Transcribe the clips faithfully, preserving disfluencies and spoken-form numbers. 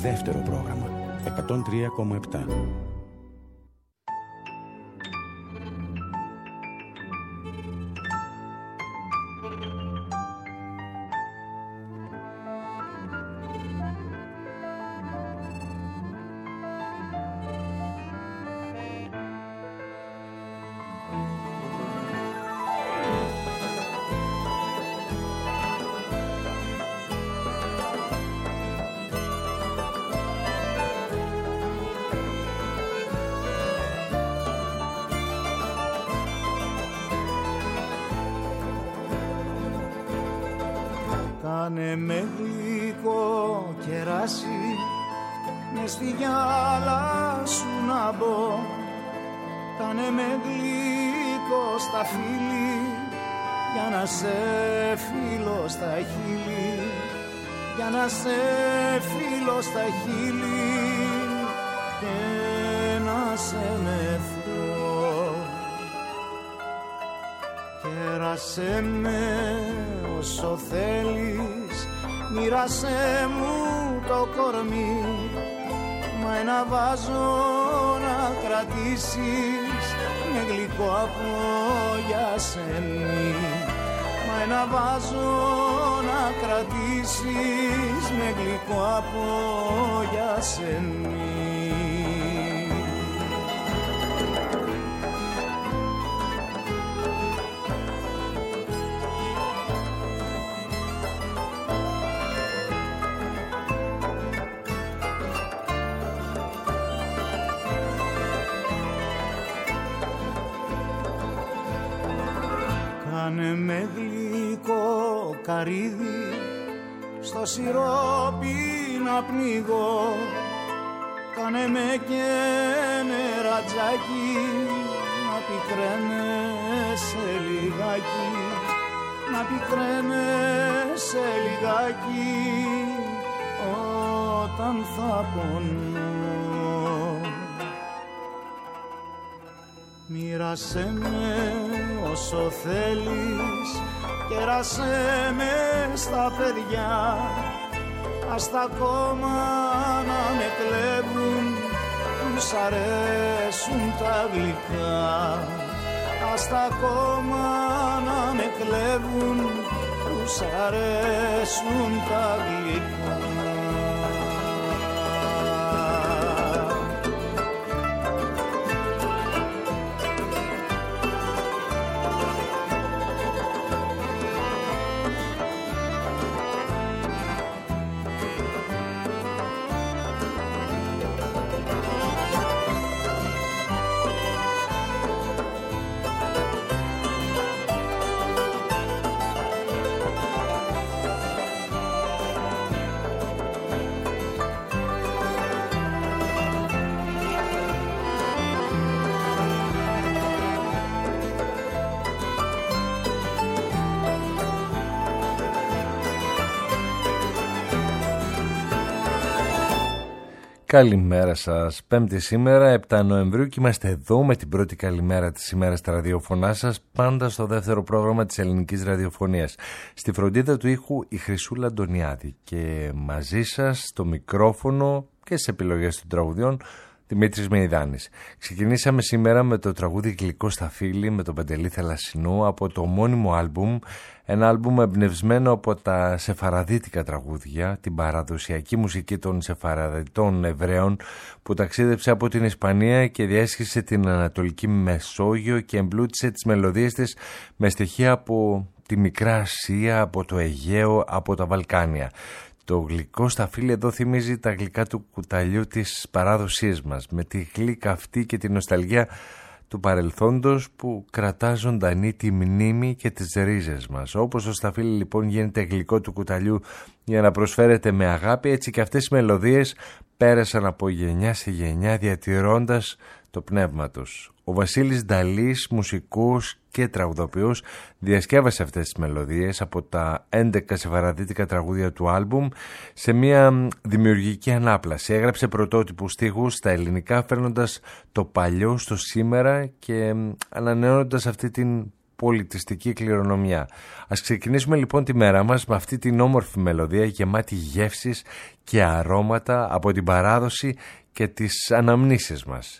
Δεύτερο πρόγραμμα εκατόν τρία κόμμα επτά. Κάνε με γλυκό κεράσι, μες στη γυάλα σου να μπω. Κάνε με γλυκό στα φίλη, για να σε φίλω στα χείλη, για να σε φίλω στα χείλη και να σε μεθώ. Κέρασέ με όσο θέλεις, μοίρασέ μου το κορμί, μα ένα βάζο να κρατήσεις με γλυκό από γιασεμί. Μα ένα βάζο να κρατήσεις με γλυκό από γιασεμί. Κάνε με γλυκό καρύδι, στο σιρόπι να πνιγώ. Κάνε με και νερατζάκι, να πικραίνεσαι λιγάκι, να πικραίνεσαι λιγάκι όταν θα πονώ. Μοίρασέ με όσο θέλεις, κέρασέ με στα παιδιά. Ας τα κόμμα να με κλέβουν, τους αρέσουν τα γλυκά. Ας τα κόμμα να με κλέβουν, τους αρέσουν τα γλυκά. Καλημέρα σας. Πέμπτη σήμερα, επτά Νοεμβρίου, και είμαστε εδώ με την πρώτη καλημέρα της ημέρας στα ραδιοφωνά σας, πάντα στο δεύτερο πρόγραμμα της ελληνικής ραδιοφωνίας. Στη φροντίδα του ήχου η Χρυσούλα Αντωνιάδη και μαζί σας στο μικρόφωνο και στις επιλογές των τραγουδιών Δημήτρης Μεϊδάνης. Ξεκινήσαμε σήμερα με το τραγούδι «Γλυκό στα φίλη» με τον Παντελή Θαλασσινού από το μόνιμο άλμπουμ, ένα άλμπουμ εμπνευσμένο από τα σεφαραδίτικα τραγούδια, την παραδοσιακή μουσική των σεφαραδιτών Εβραίων που ταξίδεψε από την Ισπανία και διέσχισε την Ανατολική Μεσόγειο και εμπλούτησε τις μελωδίες της με στοιχεία από τη Μικρά Ασία, από το Αιγαίο, από τα Βαλκάνια. Το γλυκό στα φίλη εδώ θυμίζει τα γλυκά του κουταλιού της παράδοσής μας, με τη γλύκα αυτή και τη νοσταλγία του παρελθόντος που κρατά ζωντανή τη μνήμη και τις ρίζες μας. Όπως το σταφύλι λοιπόν γίνεται γλυκό του κουταλιού για να προσφέρεται με αγάπη, έτσι και αυτές οι μελωδίες πέρασαν από γενιά σε γενιά διατηρώντας το πνεύμα τους. Ο Βασίλης Νταλής, μουσικός και τραγουδοποιός, διασκεύασε αυτές τις μελωδίες από τα έντεκα σεφαραδίτικα τραγούδια του άλμπουμ σε μια δημιουργική ανάπλαση. Έγραψε πρωτότυπους στίχους στα ελληνικά, φέρνοντας το παλιό στο σήμερα και ανανεώνοντας αυτή την πολιτιστική κληρονομιά. Ας ξεκινήσουμε λοιπόν τη μέρα μας με αυτή την όμορφη μελωδία γεμάτη γεύσεις και αρώματα από την παράδοση και τις αναμνήσεις μας.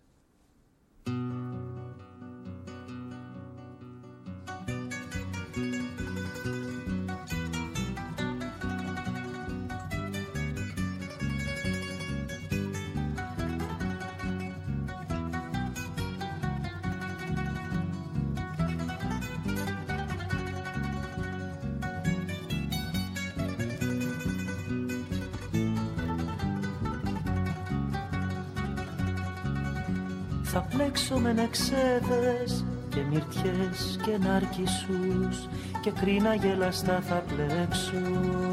Θα πλέξω με νεξέδες και μυρτιές και ναρκισσούς και κρίνα γελαστά θα πλέξω.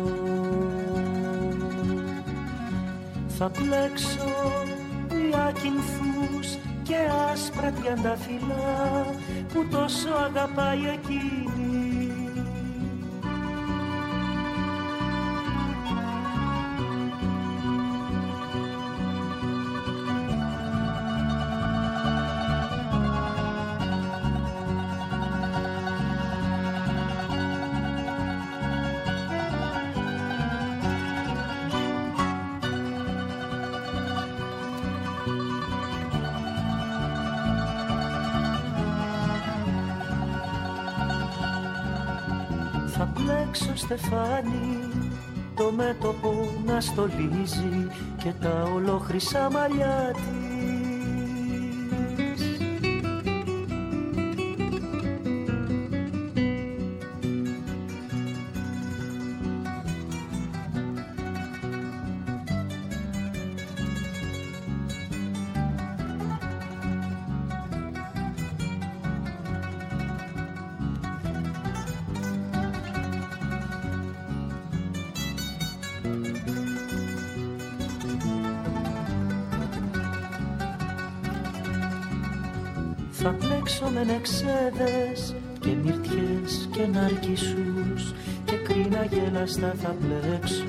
Θα πλέξω διακυνθούς και άσπρα τριανταφυλλά που τόσο αγαπάει εκείνη. Θα πλέξω στεφάνι το μέτωπο να στολίζει και τα ολόχρυσά μαλλιά της. Θα πλέξω με νεξέδες και μυρτιές και ναρκισσούς και κρίνα γελαστά θα πλέξω.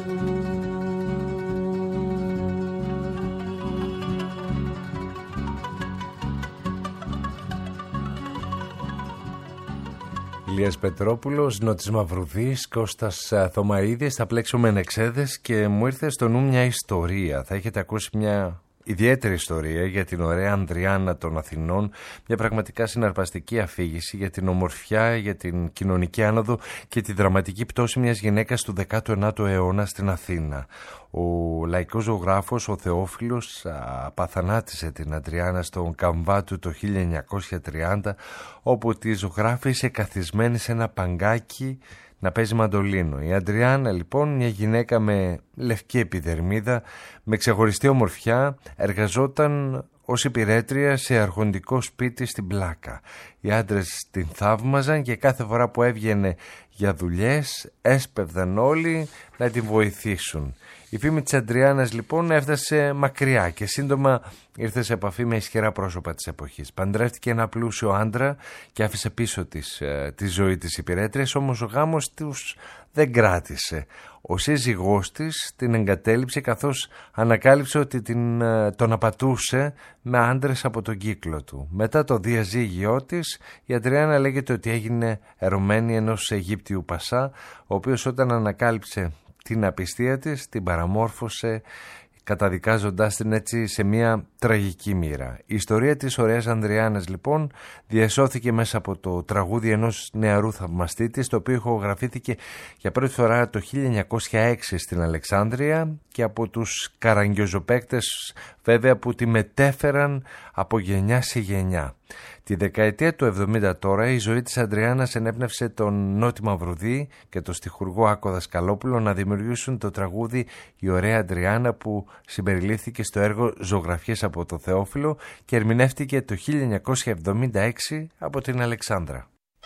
Ηλίας Πετρόπουλος, Νότης Μαυρουδής, Κώστας Θωμαίδης. Θα πλέξω με νεξέδες και μου ήρθε στο νου μια ιστορία. Θα έχετε ακούσει μια ιδιαίτερη ιστορία για την ωραία Ανδριάνα των Αθηνών, μια πραγματικά συναρπαστική αφήγηση για την ομορφιά, για την κοινωνική άνοδο και τη δραματική πτώση μιας γυναίκας του δέκατου ενάτου αιώνα στην Αθήνα. Ο λαϊκός ζωγράφος, ο Θεόφιλος, απαθανάτησε την Ανδριάνα στον Καμβάτου το χίλια εννιακόσια τριάντα, όπου τη ζωγράφησε καθισμένη σε ένα παγκάκι να παίζει μαντολίνο. Η Αντριάννα λοιπόν, μια γυναίκα με λευκή επιδερμίδα, με ξεχωριστή ομορφιά, εργαζόταν ως υπηρέτρια σε αρχοντικό σπίτι στην Πλάκα. Οι άντρες την θαύμαζαν και κάθε φορά που έβγαινε για δουλειές έσπευδαν όλοι να την βοηθήσουν. Η φήμη της Αντριάννας λοιπόν έφτασε μακριά και σύντομα ήρθε σε επαφή με ισχυρά πρόσωπα της εποχής. Παντρεύτηκε ένα πλούσιο άντρα και άφησε πίσω της ε, τη ζωή της υπηρέτριας, όμως ο γάμος τους δεν κράτησε. Ο σύζυγός της την εγκατέλειψε καθώς ανακάλυψε ότι την, ε, τον απατούσε με άντρες από τον κύκλο του. Μετά το διαζύγιό της, η Αντριάννα λέγεται ότι έγινε ερωμένη ενός Αιγύπτιου Πασά, ο οποίος όταν ανακάλυψε την απιστία της την παραμόρφωσε, καταδικάζοντάς την έτσι σε μια τραγική μοίρα. Η ιστορία της ωραίας Ανδριάννας λοιπόν διασώθηκε μέσα από το τραγούδι ενός νεαρού θαυμαστή της, το οποίο ηχογραφήθηκε για πρώτη φορά το χίλια εννιακόσια έξι στην Αλεξάνδρεια και από τους καραγκιόζοπαίκτες βέβαια που τη μετέφεραν από γενιά σε γενιά. Τη δεκαετία του εβδομήντα τώρα η ζωή της Αντριάννας ενέπνευσε τον Νότη Μαυρουδή και τον στιχουργό Άκο Δασκαλόπουλο να δημιουργήσουν το τραγούδι «Η ωραία Αντριάννα» που συμπεριλήφθηκε στο έργο «Ζωγραφιές από το Θεόφιλο» και ερμηνεύτηκε το χίλια εννιακόσια εβδομήντα έξι από την Αλεξάνδρα.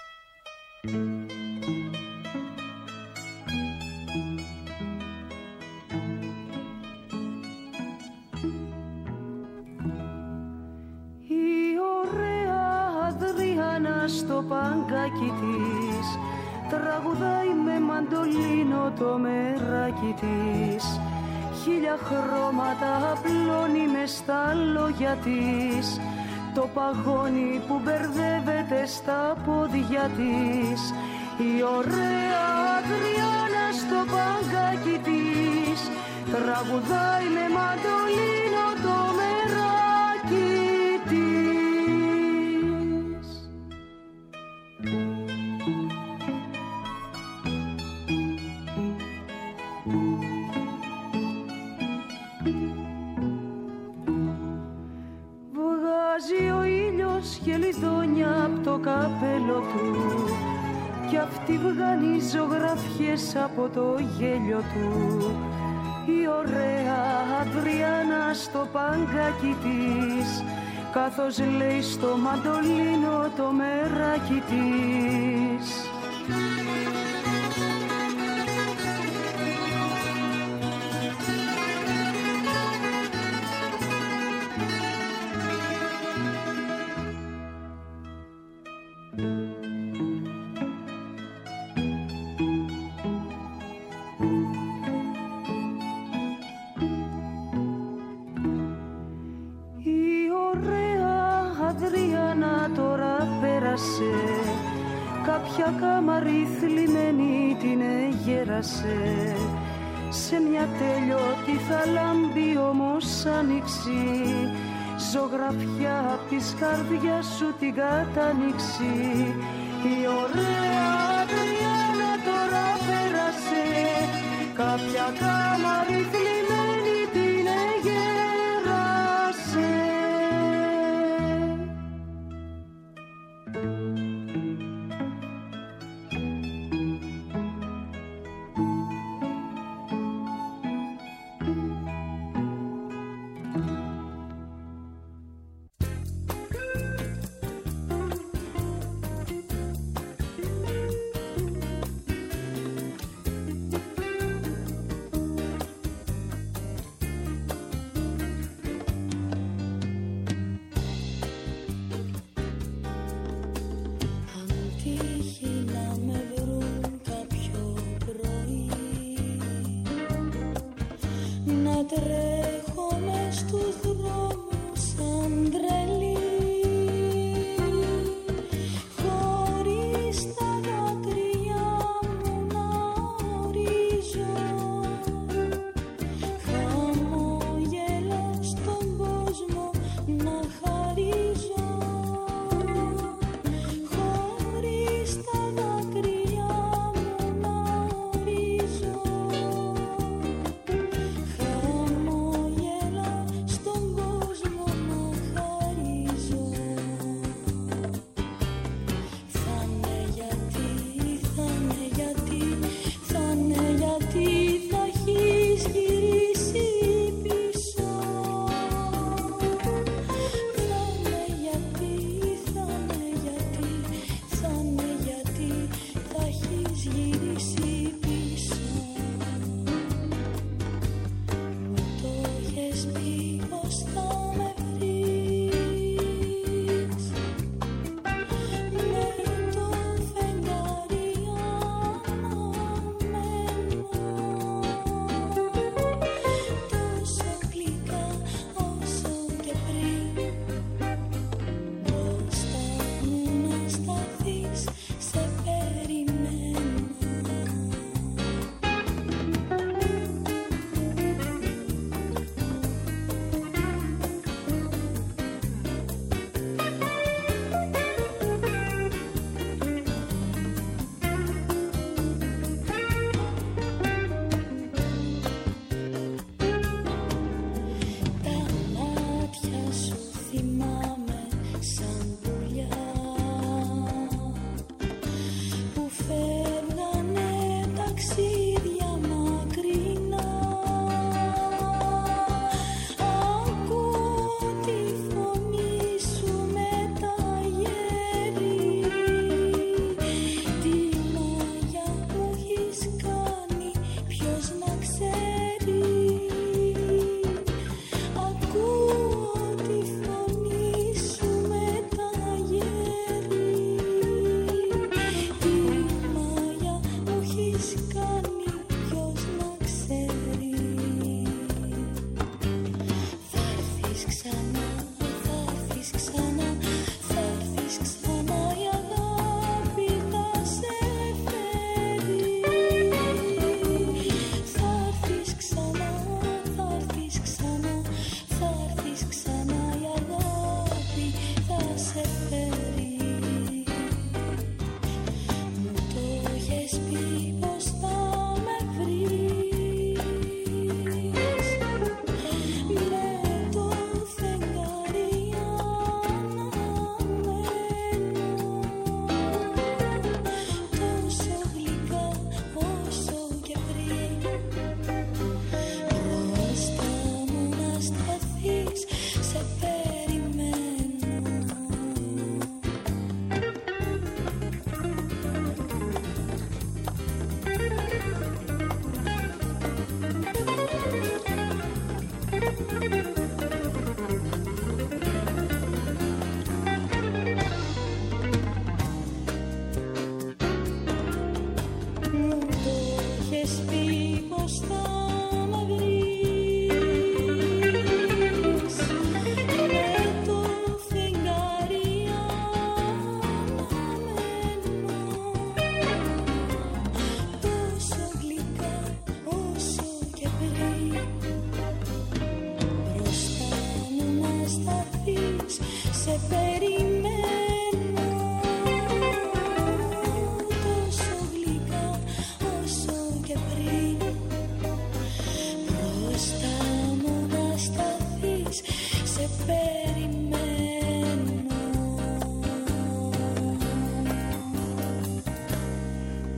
Στο παγκάκι της τραγουδάει με μαντολίνο το μεράκι της, χίλια χρώματα απλώνει μες στα λόγια της, το παγόνι που μπερδεύεται στα πόδια της, η ωραία Αδριάνα στο παγκάκι της τραγουδάει με μαντολίνο το μεράκι της. Βγάζει ο ήλιος γελιδόνια απ' το καπέλο του κι αυτή βγάνει ζωγραφιές από το γέλιο του. Η ωραία Αδριάνα στο παγκάκι της καθώς λέει στο μαντολίνο το μεράκι της. Κάποια κάμαρη θλιμμένη την εγέρασε, σε μια τέλειωτη θα λάμπει όμως άνοιξη, ζωγραφιά απ' της καρδιάς σου την κατάνοιξη. Η ωραία Αδριάνα τώρα πέρασε, κάποια κάμαρη θλιμμένη την εγέρασε. Τρέχω μες στους δρόμους σαν τρελή, χωρίς τα δάκρυα μου να ορίζω, χαμόγελα στον κόσμο να χαρίζω, χωρίς τα δάκρυα μου να ορίζω. Come on.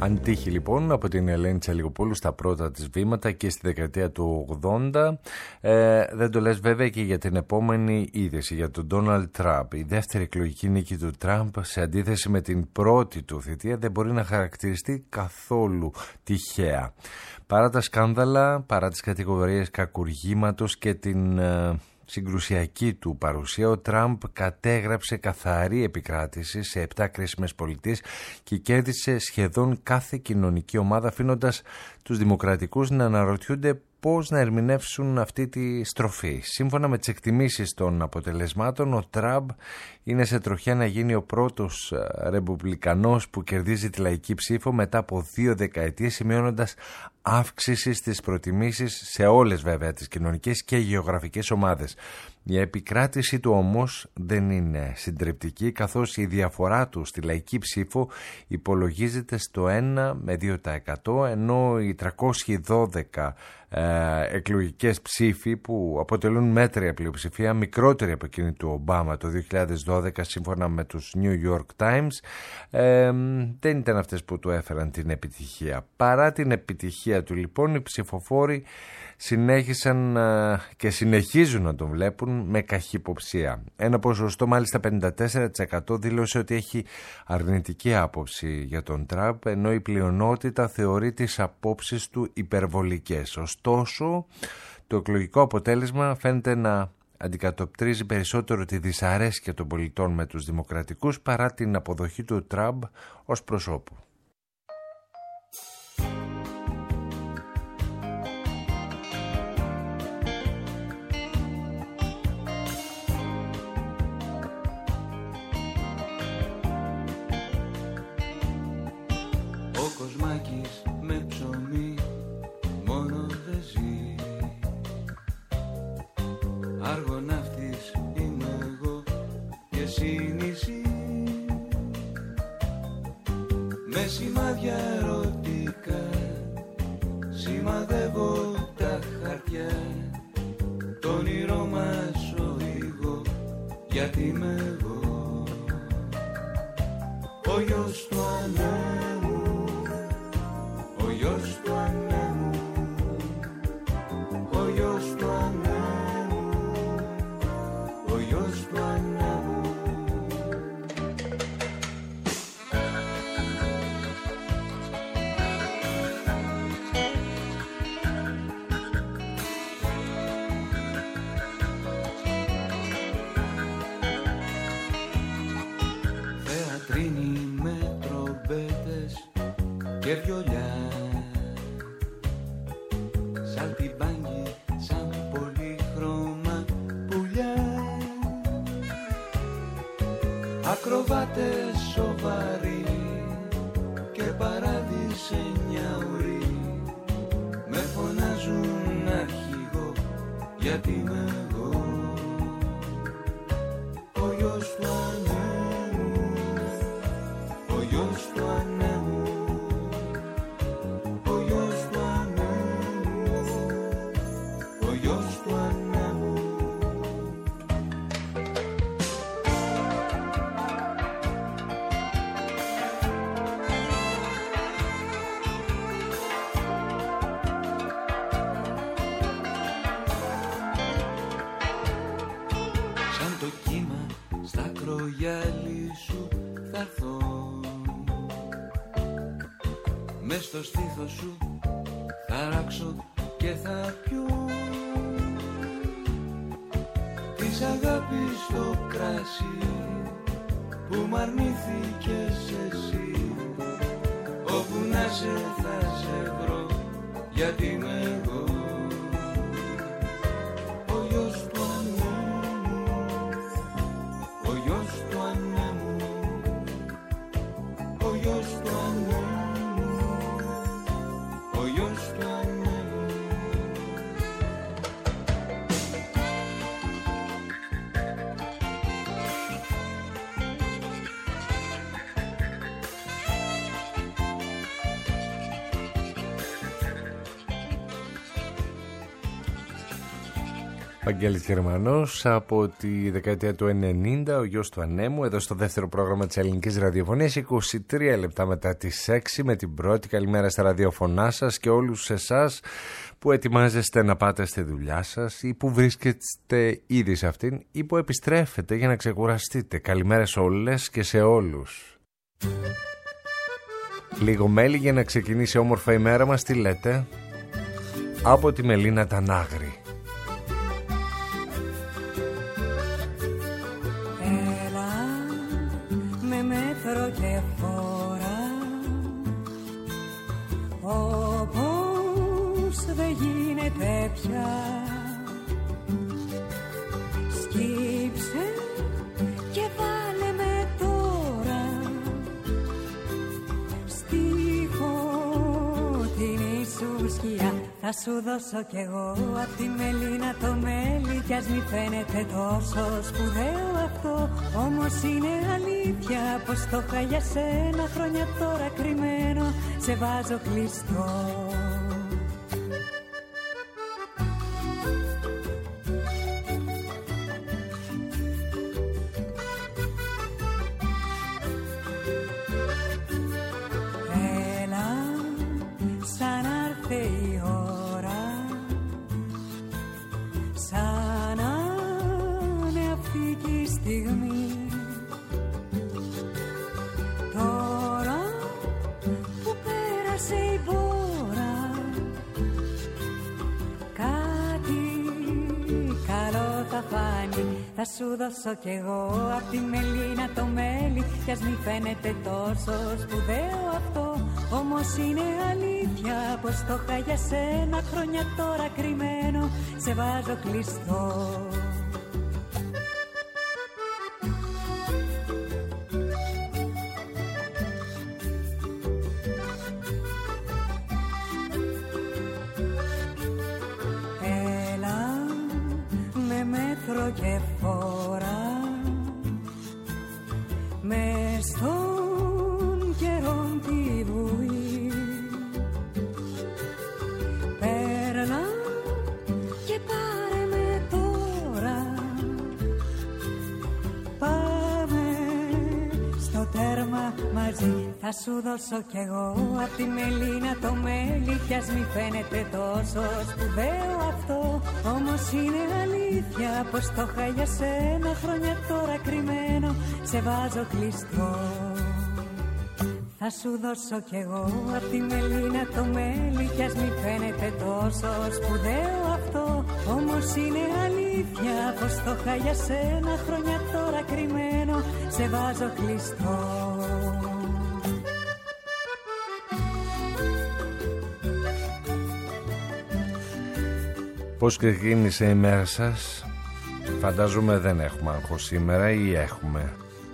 Αντίχει λοιπόν από την Ελένη Τσαλιγοπούλου στα πρώτα της βήματα και στη δεκαετία του ογδόντα. Ε, δεν το λες βέβαια και για την επόμενη είδηση, για τον Ντόναλντ Τραμπ. Η δεύτερη εκλογική νίκη του Τραμπ, σε αντίθεση με την πρώτη του θητεία, δεν μπορεί να χαρακτηριστεί καθόλου τυχαία. Παρά τα σκάνδαλα, παρά τις κατηγορίες κακουργήματος και την ε, συγκρουσιακή του παρουσία, ο Τραμπ κατέγραψε καθαρή επικράτηση σε επτά κρίσιμες πολιτείες και κέρδισε σχεδόν κάθε κοινωνική ομάδα, αφήνοντας τους δημοκρατικούς να αναρωτιούνται πώς να ερμηνεύσουν αυτή τη στροφή. Σύμφωνα με τις εκτιμήσεις των αποτελεσμάτων, ο Τραμπ είναι σε τροχιά να γίνει ο πρώτος ρεπουμπλικανός που κερδίζει τη λαϊκή ψήφο μετά από δύο δεκαετίες, σημειώνοντας αύξηση στις προτιμήσεις σε όλες βέβαια τις κοινωνικές και γεωγραφικές ομάδες. Η επικράτηση του όμως δεν είναι συντριπτική, καθώς η διαφορά του στη λαϊκή ψήφο υπολογίζεται στο ένα με δύο τοις εκατό, ενώ οι τριακόσιες δώδεκα ε, εκλογικές ψήφοι που αποτελούν μέτρια πλειοψηφία, μικρότερη από εκείνη του Ομπάμα το δύο χιλιάδες δώδεκα σύμφωνα με τους New York Times, ε, δεν ήταν αυτές που του έφεραν την επιτυχία. Παρά την επιτυχία του λοιπόν, οι ψηφοφόροι συνέχισαν και συνεχίζουν να τον βλέπουν με καχυποψία. Ένα ποσοστό, μάλιστα πενήντα τέσσερα τοις εκατό, δήλωσε ότι έχει αρνητική άποψη για τον Τραμπ, ενώ η πλειονότητα θεωρεί τις απόψεις του υπερβολικές. Ωστόσο, το εκλογικό αποτέλεσμα φαίνεται να αντικατοπτρίζει περισσότερο τη δυσαρέσκεια των πολιτών με τους δημοκρατικούς παρά την αποδοχή του Τραμπ ως προσώπου. Με ψωμί μόνο δεν ζει. Αργοναύτης είμαι εγώ και εσύ νησί. Με σημάδια ερωτικά σημαδεύω τα χαρτιά. Το όνειρό μας οδηγώ, γιατί είμαι εγώ ο γιος του ανέμου, ο γιος του ανέμου, ο γιος του ανέμου, ο γιος του ανέμου. Θεατρίνη με τρομπέτες και βιολιά, σαλτιμπάνι σαν πολύχρωμα πουλιά, ακροβάτες σοβαροί και παράδεισενια ουροί με φωνάζουν αρχηγό, γιατί είμαι εγώ ο γιος του ανέμου, ο γιος του ανέμου, ο γιος του ανέμου, ο γιος του ανέμου. Σαν το κύμα στα κρογιάλι σου θα έρθω, μες στο στήθος σου θα ράξω και θα πιω της αγάπης το κράσι που μ' αρνήθηκες εσύ. Όπου να σε θα σε βρω, γιατί είμαι εγώ ο γιος του ανέμου, ο γιος του ανέμου, ο γιος του ανέμου, ο γιος του ανέμου. Βαγγέλης Γερμανός από τη δεκαετία του ενενήντα, ο γιος του Ανέμου, εδώ στο δεύτερο πρόγραμμα της ελληνικής ραδιοφωνίας, είκοσι τρία λεπτά μετά τις έξι, με την πρώτη καλημέρα στα ραδιοφωνά σας και όλους εσάς που ετοιμάζεστε να πάτε στη δουλειά σας ή που βρίσκεστε ήδη σε αυτήν ή που επιστρέφετε για να ξεκουραστείτε. Καλημέρα σε όλες και σε όλους. Λίγο μέλι για να ξεκινήσει όμορφα η μέρα μας, τι λέτε? Από τη Μελίνα Τανάγρη. Και φορά όπως δεν γίνεται πια, σκύψε και βάλε με τώρα στη φωτεινή σου σκιά. Θα σου δώσω κι εγώ απ' τη Μελίνα το μέλι, κι ας μη φαίνεται τόσο σπουδαίο αυτό, όμως είναι αλήθεια πως το είχα για σένα χρόνια τώρα κρυμμένο, σε βάζω κλειστό. Έλα, σαν να έρθει η ώρα, σαν να είναι αυτή και η στιγμή, τώρα που πέρασε η πόρα, κάτι καλό θα φάνει. Θα σου δώσω κι εγώ απ' τη Μελίνα το μέλι, κι ας μη φαίνεται τόσο σπουδαίο αυτό, όμως είναι αλήθεια πως το είχα για σένα χρόνια τώρα κρυμμένο, σε βάζω κλειστό. Και φορά μες στον καιρό τη βουή, παίρνα και πάρε με τώρα, πάμε στο τέρμα μαζί. Θα σου δώσω κι εγώ απ' τη Μελίνα το μέλι, κι ας μη φαίνεται τόσο σπουδαίο αυτό, όμως είναι αλήθεια πως το είχα για σένα χρόνια τώρα κρυμμένο, σε βάζω κλειστό. Θα σου δώσω κι εγώ απ' τη Μελίνα το μέλι, κι ας μη φαίνεται τόσο σπουδαίο αυτό, όμως είναι αλήθεια πως το είχα για σένα χρόνια τώρα κρυμμένο, σε βάζω κλειστό. Πώς ξεκίνησε η μέρα σας? Φαντάζομαι δεν έχουμε άγχος σήμερα, ή έχουμε?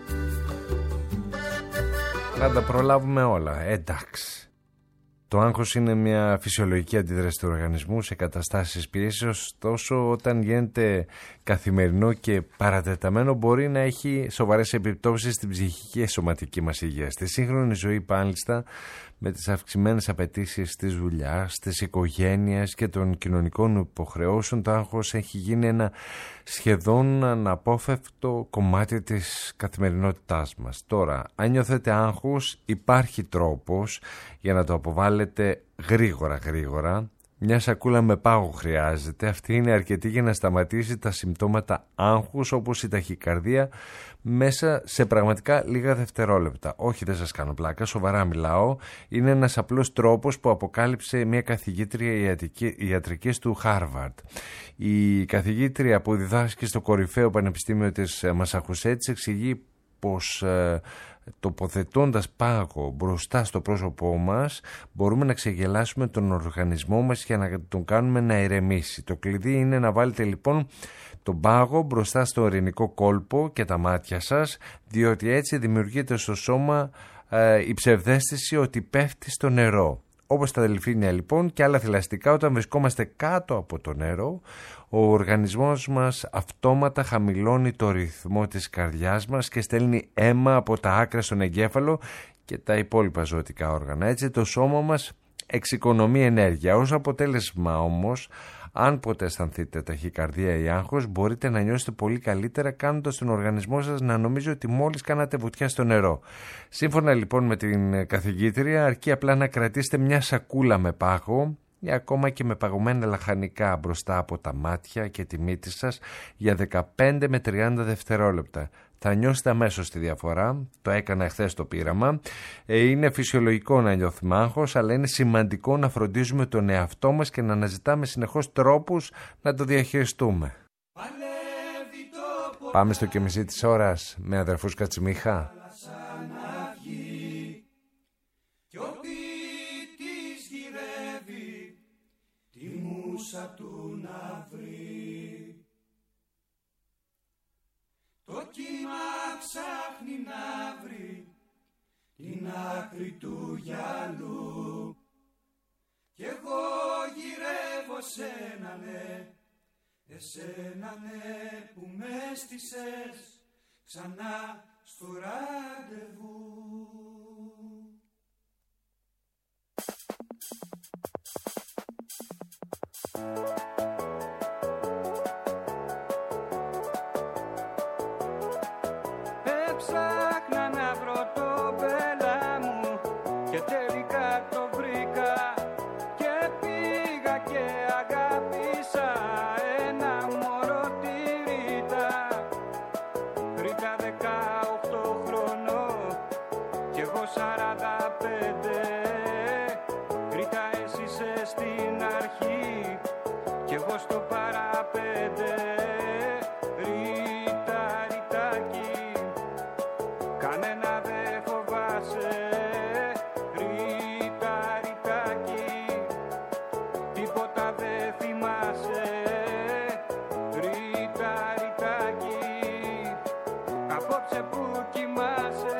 Να τα προλάβουμε όλα, εντάξει. Το άγχος είναι μια φυσιολογική αντίδραση του οργανισμού σε καταστάσεις πιέσεως, ωστόσο όταν γίνεται καθημερινό και παρατεταμένο μπορεί να έχει σοβαρές επιπτώσεις στην ψυχική και σωματική μας υγεία. Στη σύγχρονη ζωή, μάλιστα, με τις αυξημένες απαιτήσεις της δουλειάς, της οικογένειας και των κοινωνικών υποχρεώσεων, το άγχος έχει γίνει ένα σχεδόν αναπόφευκτο κομμάτι της καθημερινότητάς μας. Τώρα, αν νιώθετε άγχος, υπάρχει τρόπος για να το αποβάλλετε γρήγορα γρήγορα. Μια σακούλα με πάγο χρειάζεται. Αυτή είναι αρκετή για να σταματήσει τα συμπτώματα άγχους, όπως η ταχυκαρδία, μέσα σε πραγματικά λίγα δευτερόλεπτα. Όχι, δεν σας κάνω πλάκα, σοβαρά μιλάω. Είναι ένας απλός τρόπος που αποκάλυψε μια καθηγήτρια ιατρικής του Χάρβαρντ. Η καθηγήτρια που διδάσκει στο κορυφαίο πανεπιστήμιο της Μασαχουσέτης εξηγεί πως ε, τοποθετώντας πάγο μπροστά στο πρόσωπό μας μπορούμε να ξεγελάσουμε τον οργανισμό μας και να τον κάνουμε να ηρεμήσει. Το κλειδί είναι να βάλετε λοιπόν τον πάγο μπροστά στο ειρηνικό κόλπο και τα μάτια σας, διότι έτσι δημιουργείται στο σώμα ε, η ψευδαίσθηση ότι πέφτει στο νερό. Όπως τα δελφίνια λοιπόν και άλλα θηλαστικά, όταν βρισκόμαστε κάτω από το νερό, ο οργανισμός μας αυτόματα χαμηλώνει το ρυθμό της καρδιάς μας και στέλνει αίμα από τα άκρα στον εγκέφαλο και τα υπόλοιπα ζωτικά όργανα. Έτσι το σώμα μας εξοικονομεί ενέργεια. Ως αποτέλεσμα όμως Αν ποτέ αισθανθείτε ταχυκαρδία ή άγχος, μπορείτε να νιώσετε πολύ καλύτερα κάνοντας τον οργανισμό σας να νομίζει ότι μόλις κάνατε βουτιά στο νερό. Σύμφωνα λοιπόν με την καθηγήτρια, αρκεί απλά να κρατήσετε μια σακούλα με πάγο ή ακόμα και με παγωμένα λαχανικά μπροστά από τα μάτια και τη μύτη σας για δεκαπέντε με τριάντα δευτερόλεπτα. Θα νιώσετε αμέσως τη διαφορά. Το έκανα εχθές το πείραμα. Είναι φυσιολογικό να νιώθουμε άγχος, αλλά είναι σημαντικό να φροντίζουμε τον εαυτό μας και να αναζητάμε συνεχώς τρόπους να το διαχειριστούμε. Πάμε στο και μισή της ώρας με αδερφούς Κατσιμίχα. Του να βρει το κύμα, ψάχνει να βρει την άκρη του γυαλού κι εγώ γυρεύω σένα ναι, εσένα ναι που με στήσες ξανά στο ραντεβού. Έψαχνα να βρω το μπέλα μου και τελικά το βρήκα και πήγα και αγάπησα ένα μωρό τη Ρίτα. Ρίτα δεκαοκτώ χρονών κι εγώ σαράντα πέντε. Ρίτα εσύ είσαι στην αρχή κι εγώ στο παραπέντε. Ρίτα, Ριτάκι, κανένα δε φοβάσαι. Ρίτα, Ριτάκι, τίποτα δε θυμάσαι. Ρίτα, Ριτάκι, απόψε που κοιμάσαι.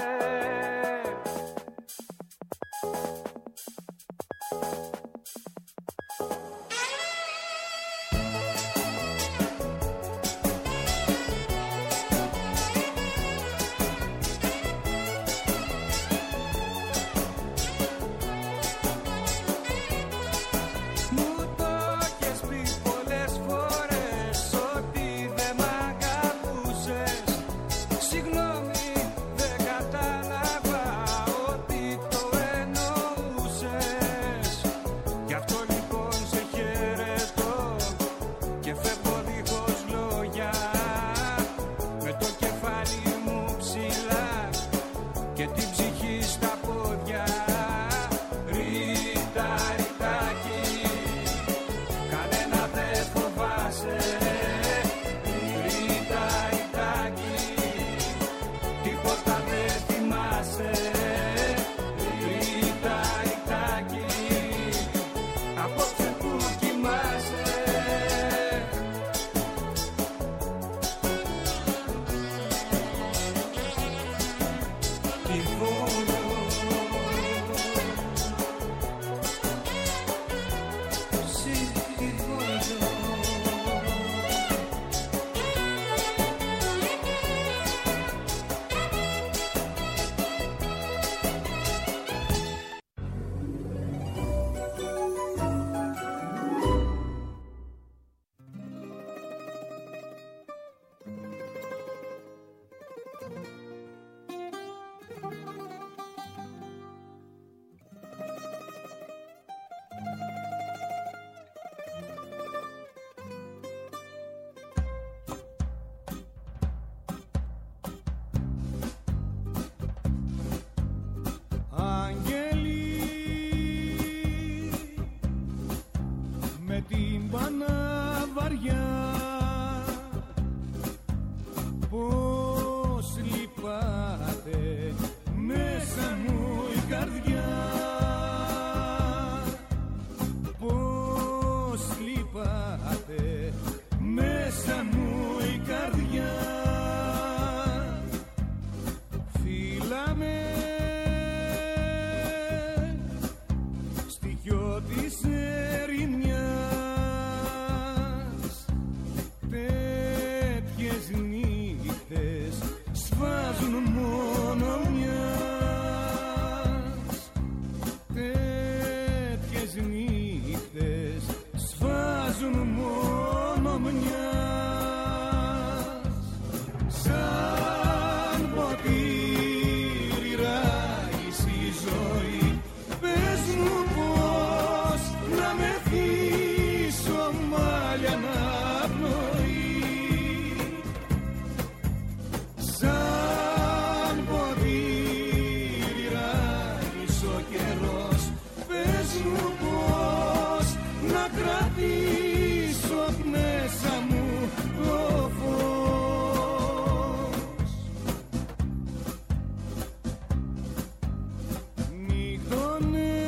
να κρατήσω μέσα μου το φως. Νύχτωνε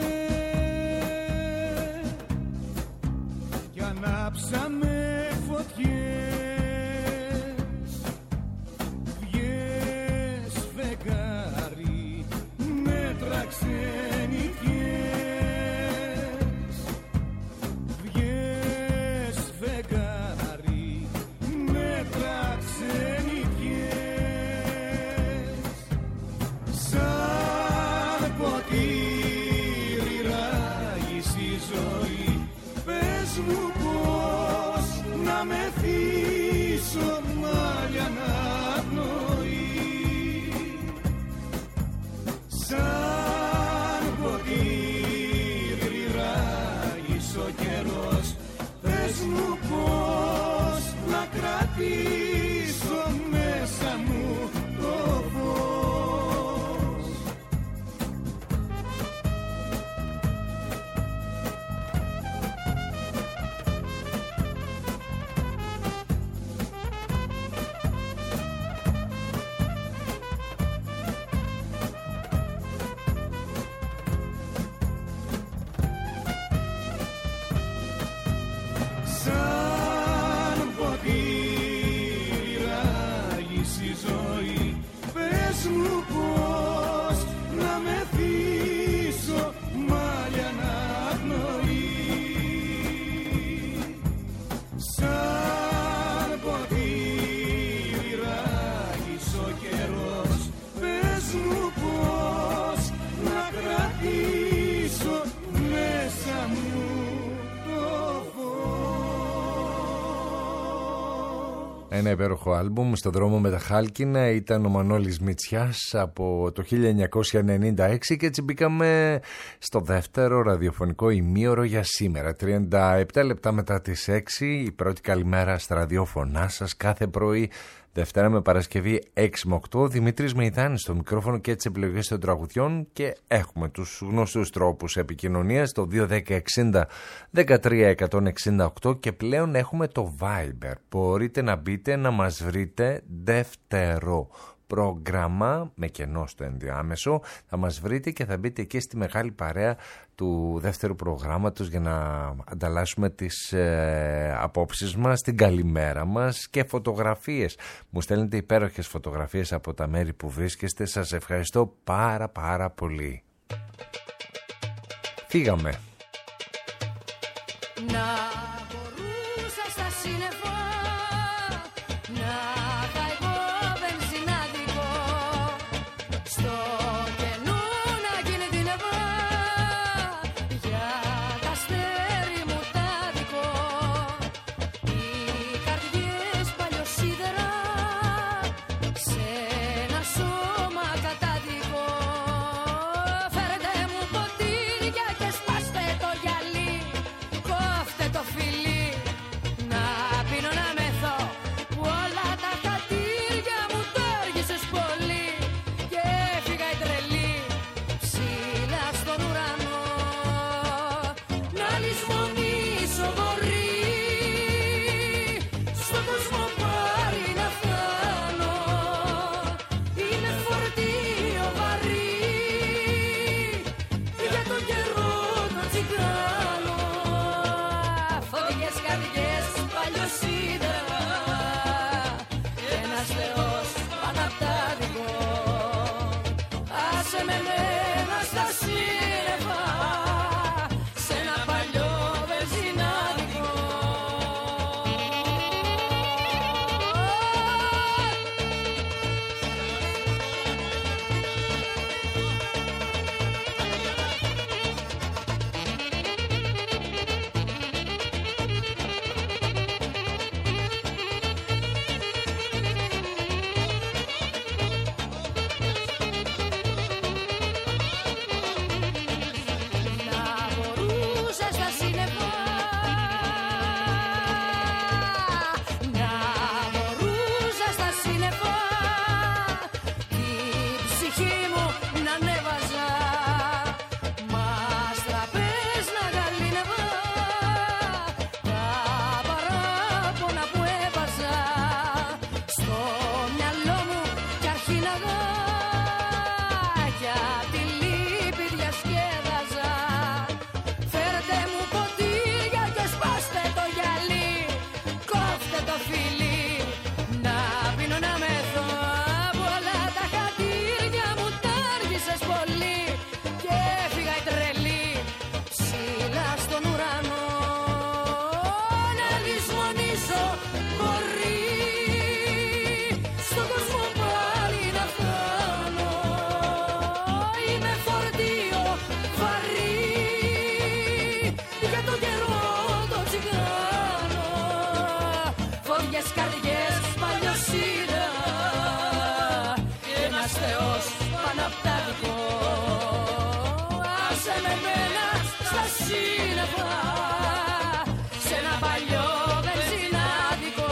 κι ανάψαμε φωτιές, βγες φεγγάρι μέτρα ξενικιές, βγες φεγγάρι μέτρα ξενικιές, σαν ποτήρι ράγεις η ζωή. Πες μου πώς να μεθύσω μάλια αναπνοή, σαν ποτήρι ράγεις ο καιρός. Πες μου πώς να κρατήσω μέσα μου το φως. Σαν ποτήρι ράγεις η ζωή. Πες μου πώς να μεθύσω μάλια αναπνοή, σαν ποτήρι ράγεις ο καιρός. Πες μου πώς να κρατήσω μέσα μου το φως. Ένα υπέροχο άλμπουμ στο δρόμο με τα χάλκινα ήταν ο Μανώλης Μητσιάς από το χίλια εννιακόσια ενενήντα έξι και έτσι μπήκαμε στο δεύτερο ραδιοφωνικό ημίωρο για σήμερα. τριάντα επτά λεπτά μετά τις έξι, η πρώτη καλημέρα στα ραδιόφωνά σας κάθε πρωί, Δευτέρα με Παρασκευή έξι με οκτώ, Δημήτρης Μεϊδάνης στο μικρόφωνο και τις επιλογές των τραγουδιών και έχουμε τους γνωστούς τρόπους επικοινωνίας, το δύο δέκα εξήντα δεκατρία εκατόν εξήντα οκτώ και πλέον έχουμε το Viber. Μπορείτε να μπείτε να μας βρείτε δεύτερο πρόγραμμα με κενό στο ενδιάμεσο, θα μας βρείτε και θα μπείτε εκεί στη μεγάλη παρέα του δεύτερου προγράμματος για να ανταλλάσσουμε τις ε, απόψεις μας, την καλημέρα μας και φωτογραφίες. Μου στέλνετε υπέροχες φωτογραφίες από τα μέρη που βρίσκεστε, σας ευχαριστώ πάρα πάρα πολύ. Φύγαμε. Να μπορούσα στα σύννεφα να είχα εγώ βενζινάδικο, στο κενό να γίνει δυνατά για τα αστέρι μου τα δικό. Οι καρδιές παλιοσίδερα σε ένα σώμα κατάδικο. Φέρετε μου ποτήρια και σπάστε το γυαλί, κόφτε το φιλί, να πίνω φόβιες καρδιές παλιοσύνη, ένας Θεός πάνω απ' τα δικό. Άσε με μένα στα σύννεφα, σε ένα παλιό βενζινάδικο.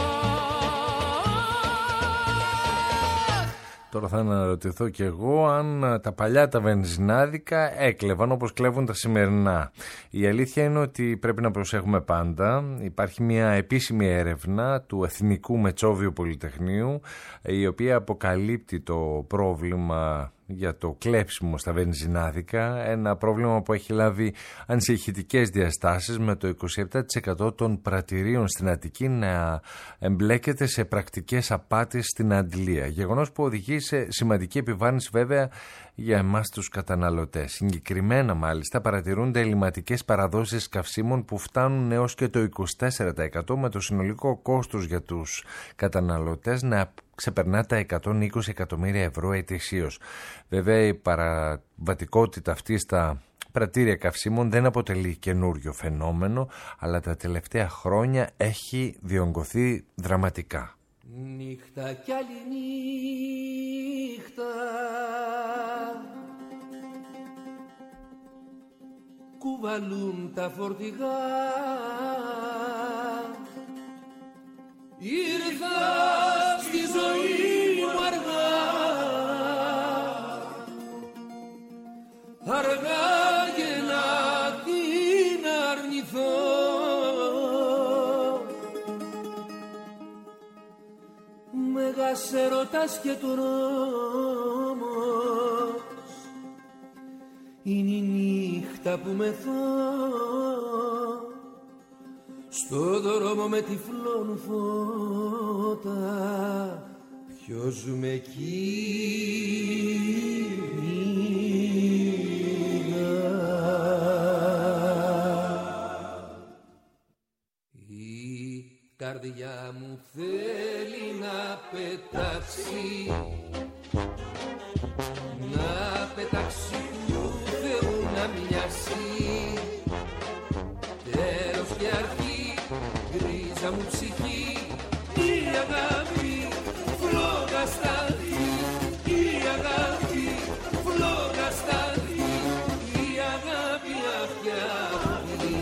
Τώρα θα αναρωτηθώ κι εγώ αν τα παλιά τα βενζινάδικα έκλεβαν όπως κλέβουν τα σημερινά. Η αλήθεια είναι ότι πρέπει να προσέχουμε πάντα. Υπάρχει μια επίσημη έρευνα του Εθνικού Μετσόβιου Πολυτεχνείου, η οποία αποκαλύπτει το πρόβλημα για το κλέψιμο στα βενζινάδικα, ένα πρόβλημα που έχει λάβει ανησυχητικές διαστάσεις, με το είκοσι επτά τοις εκατό των πρατηρίων στην Αττική να εμπλέκεται σε πρακτικές απάτης στην αντλία. Γεγονός που οδηγεί σε σημαντική επιβάρυνση βέβαια για εμάς τους καταναλωτές. Συγκεκριμένα μάλιστα παρατηρούνται ελληματικές παραδόσεις καυσίμων που φτάνουν έως και το είκοσι τέσσερα τοις εκατό, με το συνολικό κόστος για τους καταναλωτές να ξεπερνά τα εκατόν είκοσι εκατομμύρια ευρώ ετησίως. Βέβαια η παραβατικότητα αυτή στα πρατήρια καυσίμων δεν αποτελεί καινούριο φαινόμενο, αλλά τα τελευταία χρόνια έχει διονγκωθεί δραματικά. Νύχτα κι άλλη νύχτα, κουβαλούν τα φορτηγά. Ήρθα στη ζωή μου αργά, αργά και να την αρνηθώ. Μέγας έρωτας και τρόμος είναι η νύχτα που μεθώ, στο δρόμο με τυφλών φώτα, ποιος με κυνηγά. Η καρδιά μου θέλει να πετάξει, να πετάξει του Θεού να μοιάσει. Τέλος και αρχή, γκρίζα μου ψυχή, η αγάπη φλόγα σταθεί, η αγάπη φλόγα σταθεί, η αγάπη αφιάχτη.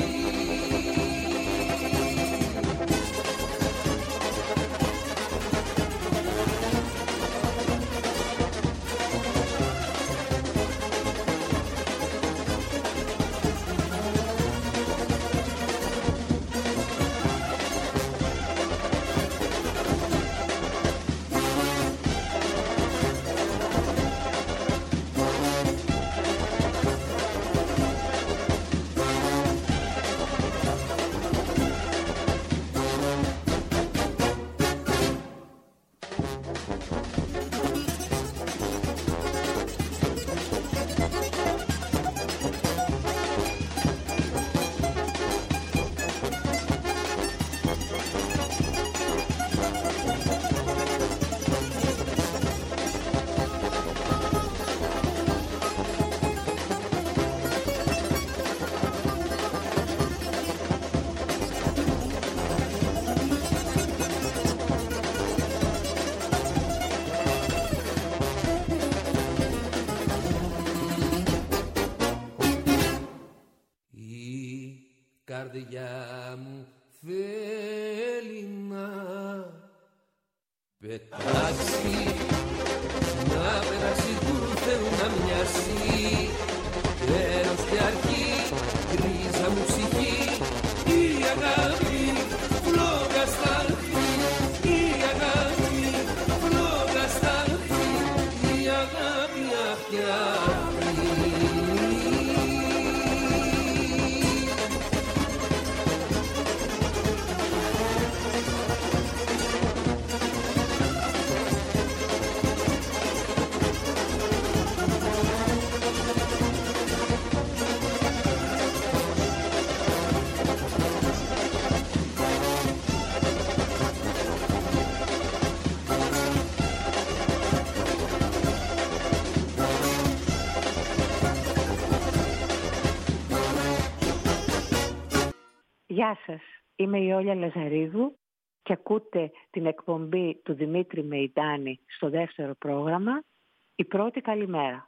Καρδιά μου θέλει να πετάξει, να περάσει του Θεού να μοιάσει. Τέλος και αρχή, γκρίζα μου ψυχή, η αγάπη φλόγα σταθεί, η αγάπη φλόγα σταθεί, η αγάπη αφιάχτη. Γεια σας, είμαι η Όλια Λαζαρίδου και ακούτε την εκπομπή του Δημήτρη Μεϊντάνη στο δεύτερο πρόγραμμα, η πρώτη καλημέρα.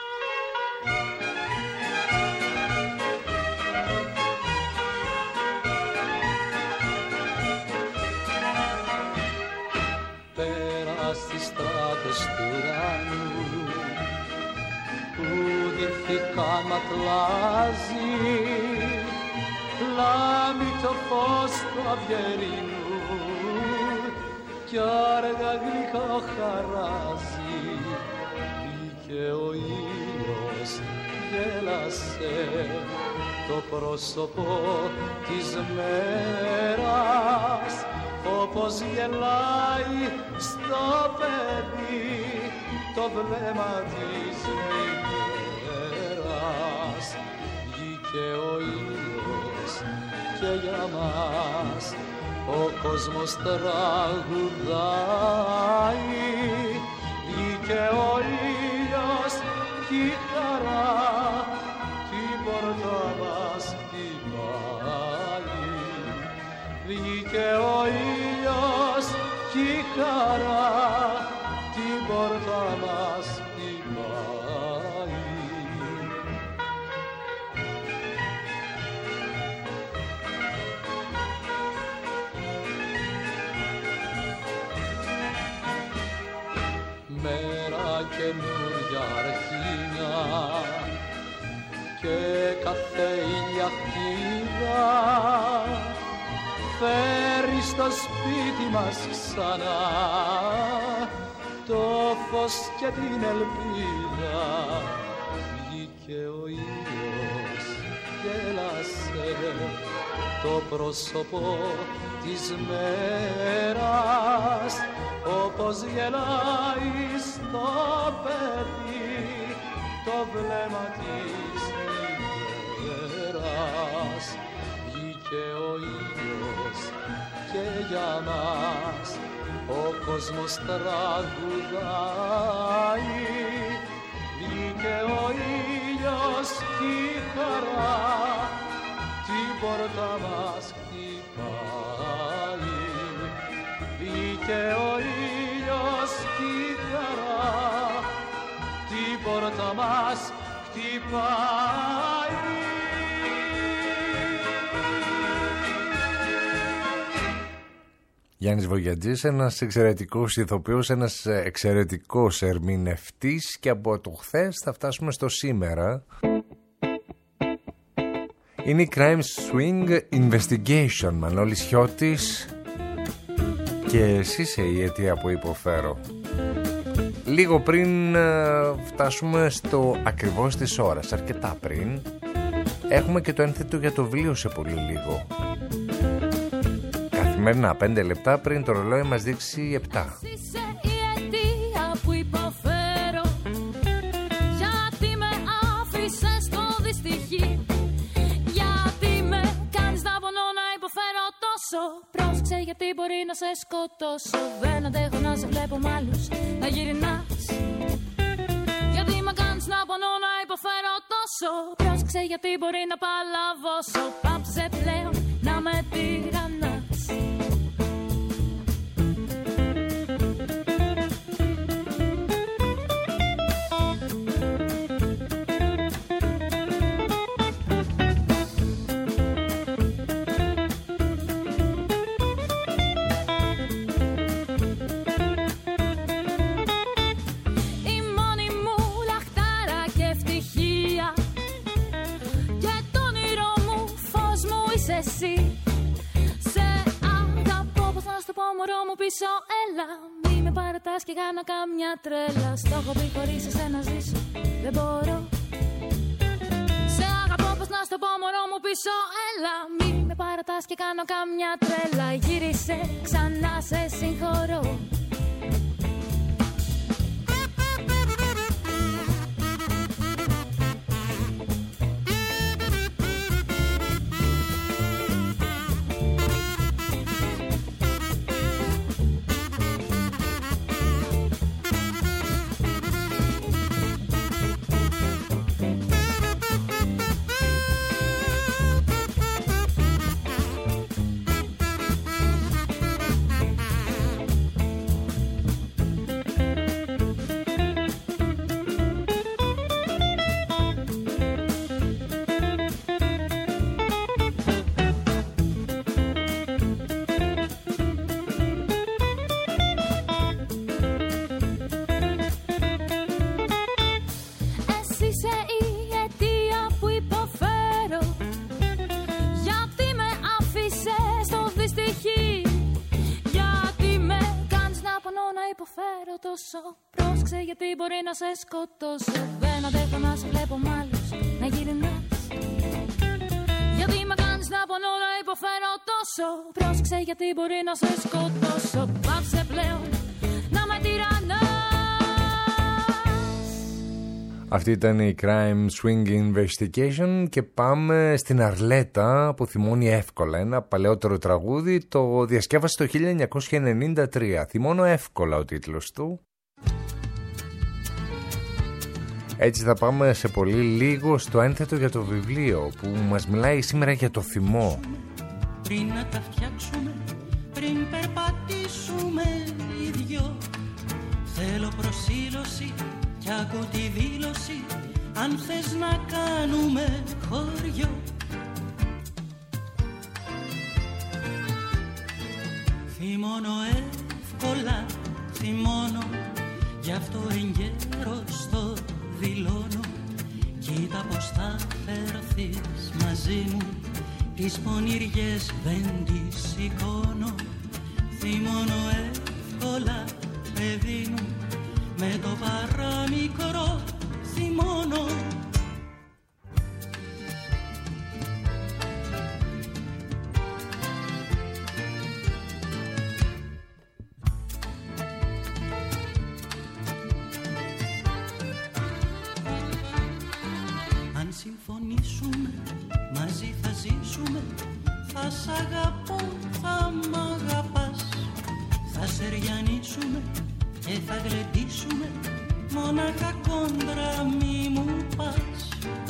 Πέρα στις στράτες του ουρανού που δυθικά μ' ατλάζει, λάμπει το φως του αυγερινού κι άργα γλυκά χαράζει. Μπήκε ο ήλιος, γέλασε το πρόσωπο της μέρας, όπως γελάει στο παιδί το βλέμμα της μητέρας. Βγήκε ο ήλιος και για μας ο κόσμος τραγουδάει. Βγήκε ο ήλιος κι η χαρά την πόρτα μας χτυπάει. Βγήκε ο ήλιος κι η χαρά την πόρτα μας χτυπάει. Μέρα καινούρια αρχίνια και κάθε ηλιακίδα φέρει στο σπίτι μας ξανά το φως και την ελπίδα. Βγήκε ο ήλιος, γέλασε το πρόσωπο της μέρας, όπως γελάει στο παιδί το βλέμμα της μητέρας. Βγήκε ο ήλιος και για μας ο κόσμος τραγουδάει. Βγήκε ο ήλιος κι η χαρά την πόρτα μας χτυπάει. Βγήκε ο ήλιος κι η χαρά την πόρτα μας χτυπάει. Γιάννης Βογιατζής, ένας εξαιρετικός ηθοποιός, ένας εξαιρετικός ερμηνευτής, και από το χθες θα φτάσουμε στο σήμερα. Είναι η Crime Swing Investigation, Μανώλης Χιώτης, και εσύ είσαι η αιτία που υποφέρω. Λίγο πριν φτάσουμε στο ακριβώς της ώρας, αρκετά πριν, έχουμε και το ένθετο για το βιβλίο σε πολύ λίγο. Καθημερινά πέντε λεπτά πριν το ρολόι μας δείξει επτά. Είσαι η αιτία που υποφέρω, γιατί με άφησες στο δυστυχή, γιατί με κάνεις να πονώ να υποφέρω τόσο. Πρόσεξε γιατί μπορεί να σε σκοτώσω, δεν αντέχω να σε βλέπω μ' άλλους να γυρνάς, γιατί με κάνεις να πονώ να υποφέρω τόσο. Πρόσεξε γιατί μπορεί να παλαβώσω, πάψε πλέον να με τυραννάς. Εσύ. Σε αγαπώ, πώς να σου το πω μωρό μου πίσω, έλα. Μη με παρατάς και κάνω καμιά τρέλα. Στο έχω πει χωρίς εσένα ζήσω, δεν μπορώ. Σε αγαπώ, πώς να σου το πω μωρό μου πίσω, έλα. Μη με παρατάς και κάνω καμιά τρέλα. Γύρισε ξανά, σε συγχωρώ. υποφέρω τόσο. Πρόσεξε γιατί μπορεί να σε σκοτώσω. Δεν αντέχω να σε βλέπω μ' άλλους να γυρνάς. Γιατί με κάνεις να πονώ να υποφέρω τόσο. Πρόσεξε γιατί μπορεί να σε σκοτώσω. Πάψε πλέον να με τυραννάς. Αυτή ήταν η Crime Swing Investigation και πάμε στην Αρλέτα που θυμώνει εύκολα. Ένα παλαιότερο τραγούδι, το διασκεύασε το χίλια εννιακόσια ενενήντα τρία. Θυμώνω εύκολα ο τίτλος του. Έτσι θα πάμε σε πολύ λίγο στο ένθετο για το βιβλίο που μας μιλάει σήμερα για το θυμό. Πριν να τα φτιάξουμε, πριν περπατήσουμε οι δυο, θέλω προσήλωση κι άκου τη δήλωση, αν θες να κάνουμε χωριό. Θυμώνω εύκολα, θυμώνω, γι' αυτό εγκαίρος το δηλώνω. Κοίτα πως θα φερθείς μαζί μου, τις πονηριές δεν τις σηκώνω. Θυμώνω εύκολα, παιδί μου, με το παραμικρό θυμώνω. Αν συμφωνήσουμε, μαζί θα ζήσουμε, θα σ' αγαπώ, θα μ' αγαπάς, θα σε ριανίσουμε και θα γλεντήσουμε, μόναχα κόντρα μη μου πας.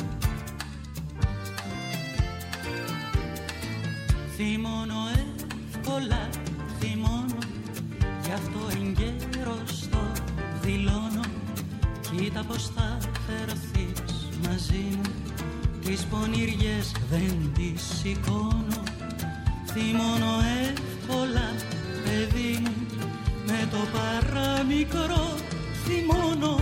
Θυμώνω εύκολα, θυμώνω, γι' αυτό εγκαίρος το δηλώνω. Κοίτα πως θα φερθείς μαζί μου, τις πονηριές δεν τις σηκώνω. Θυμώνω εύκολα, παιδί μου, με το παραμικρό θυμώνω.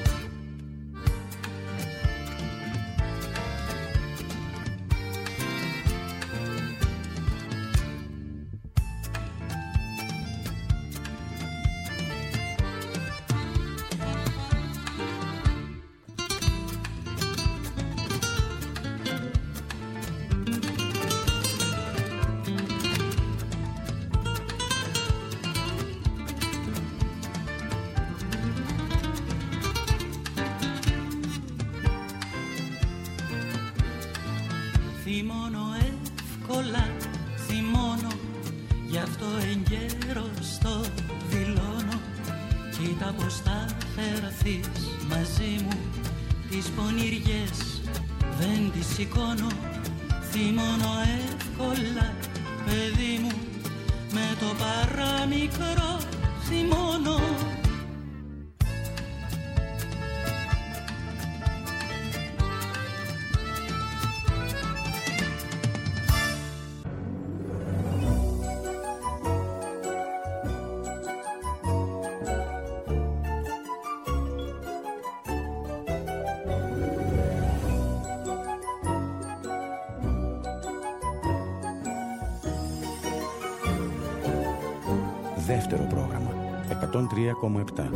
Θυμώνω εύκολα, θυμώνω, γι' αυτό εγκαίρος το δηλώνω. Κοίτα πως θα φερθείς μαζί μου, τις πονηριές δεν τις σηκώνω. Θυμώνω εύκολα, παιδί μου, με το παραμικρό θυμώνω. Δεύτερο πρόγραμμα εκατόν τρία κόμμα επτά.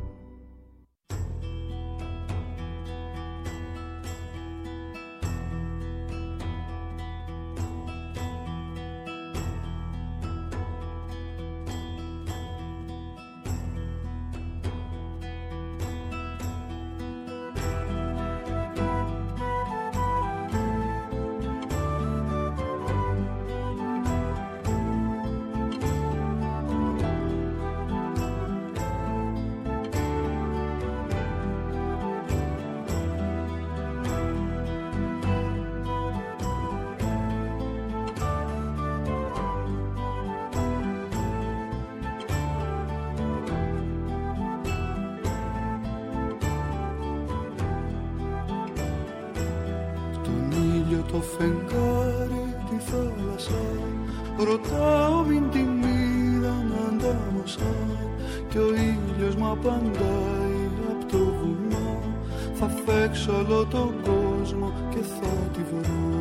Το φεγγάρι τη θάλασσα, ρωτάω μην την είδαν αντάμωσαν, κι ο ήλιος μ' απαντάει απ' το βουνό. Θα φέξω όλο τον κόσμο και θα τη βρω.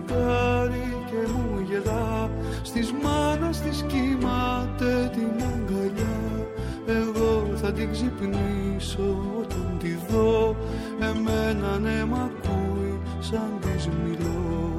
φεγγάρι και μου γελά, στις μάνας της κοιμάται την αγκαλιά. Εγώ θα την ξυπνήσω όταν τη δω, εμένα ναι μ' ακούει σαν της μιλώ.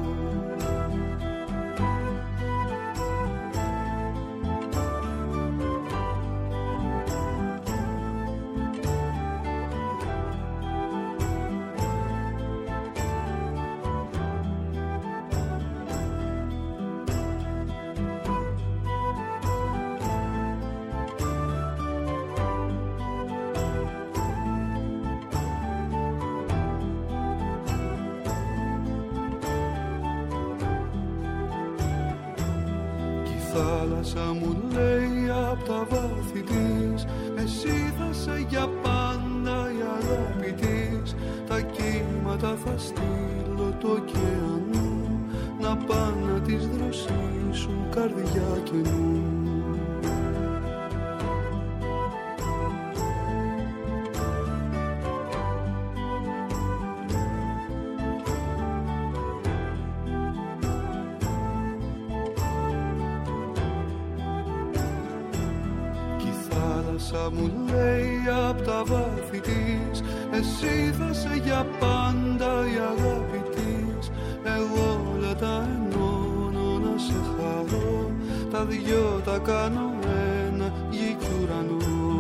Θάλασσα μου λέει απ' τα βάθη της, εσύ θα σε για πάντα η αγάπη της. Τα κύματα θα στείλω το ωκεανό, να πάνε να της δροσίσουν καρδιά καινού. Μου λέει απ' τα βάθη της, εσύ θα σε για πάντα η αγάπη της. Εγώ όλα τα ενώνω να σε χαρώ, τα δυο τα κάνω ένα γη κι ουρανό.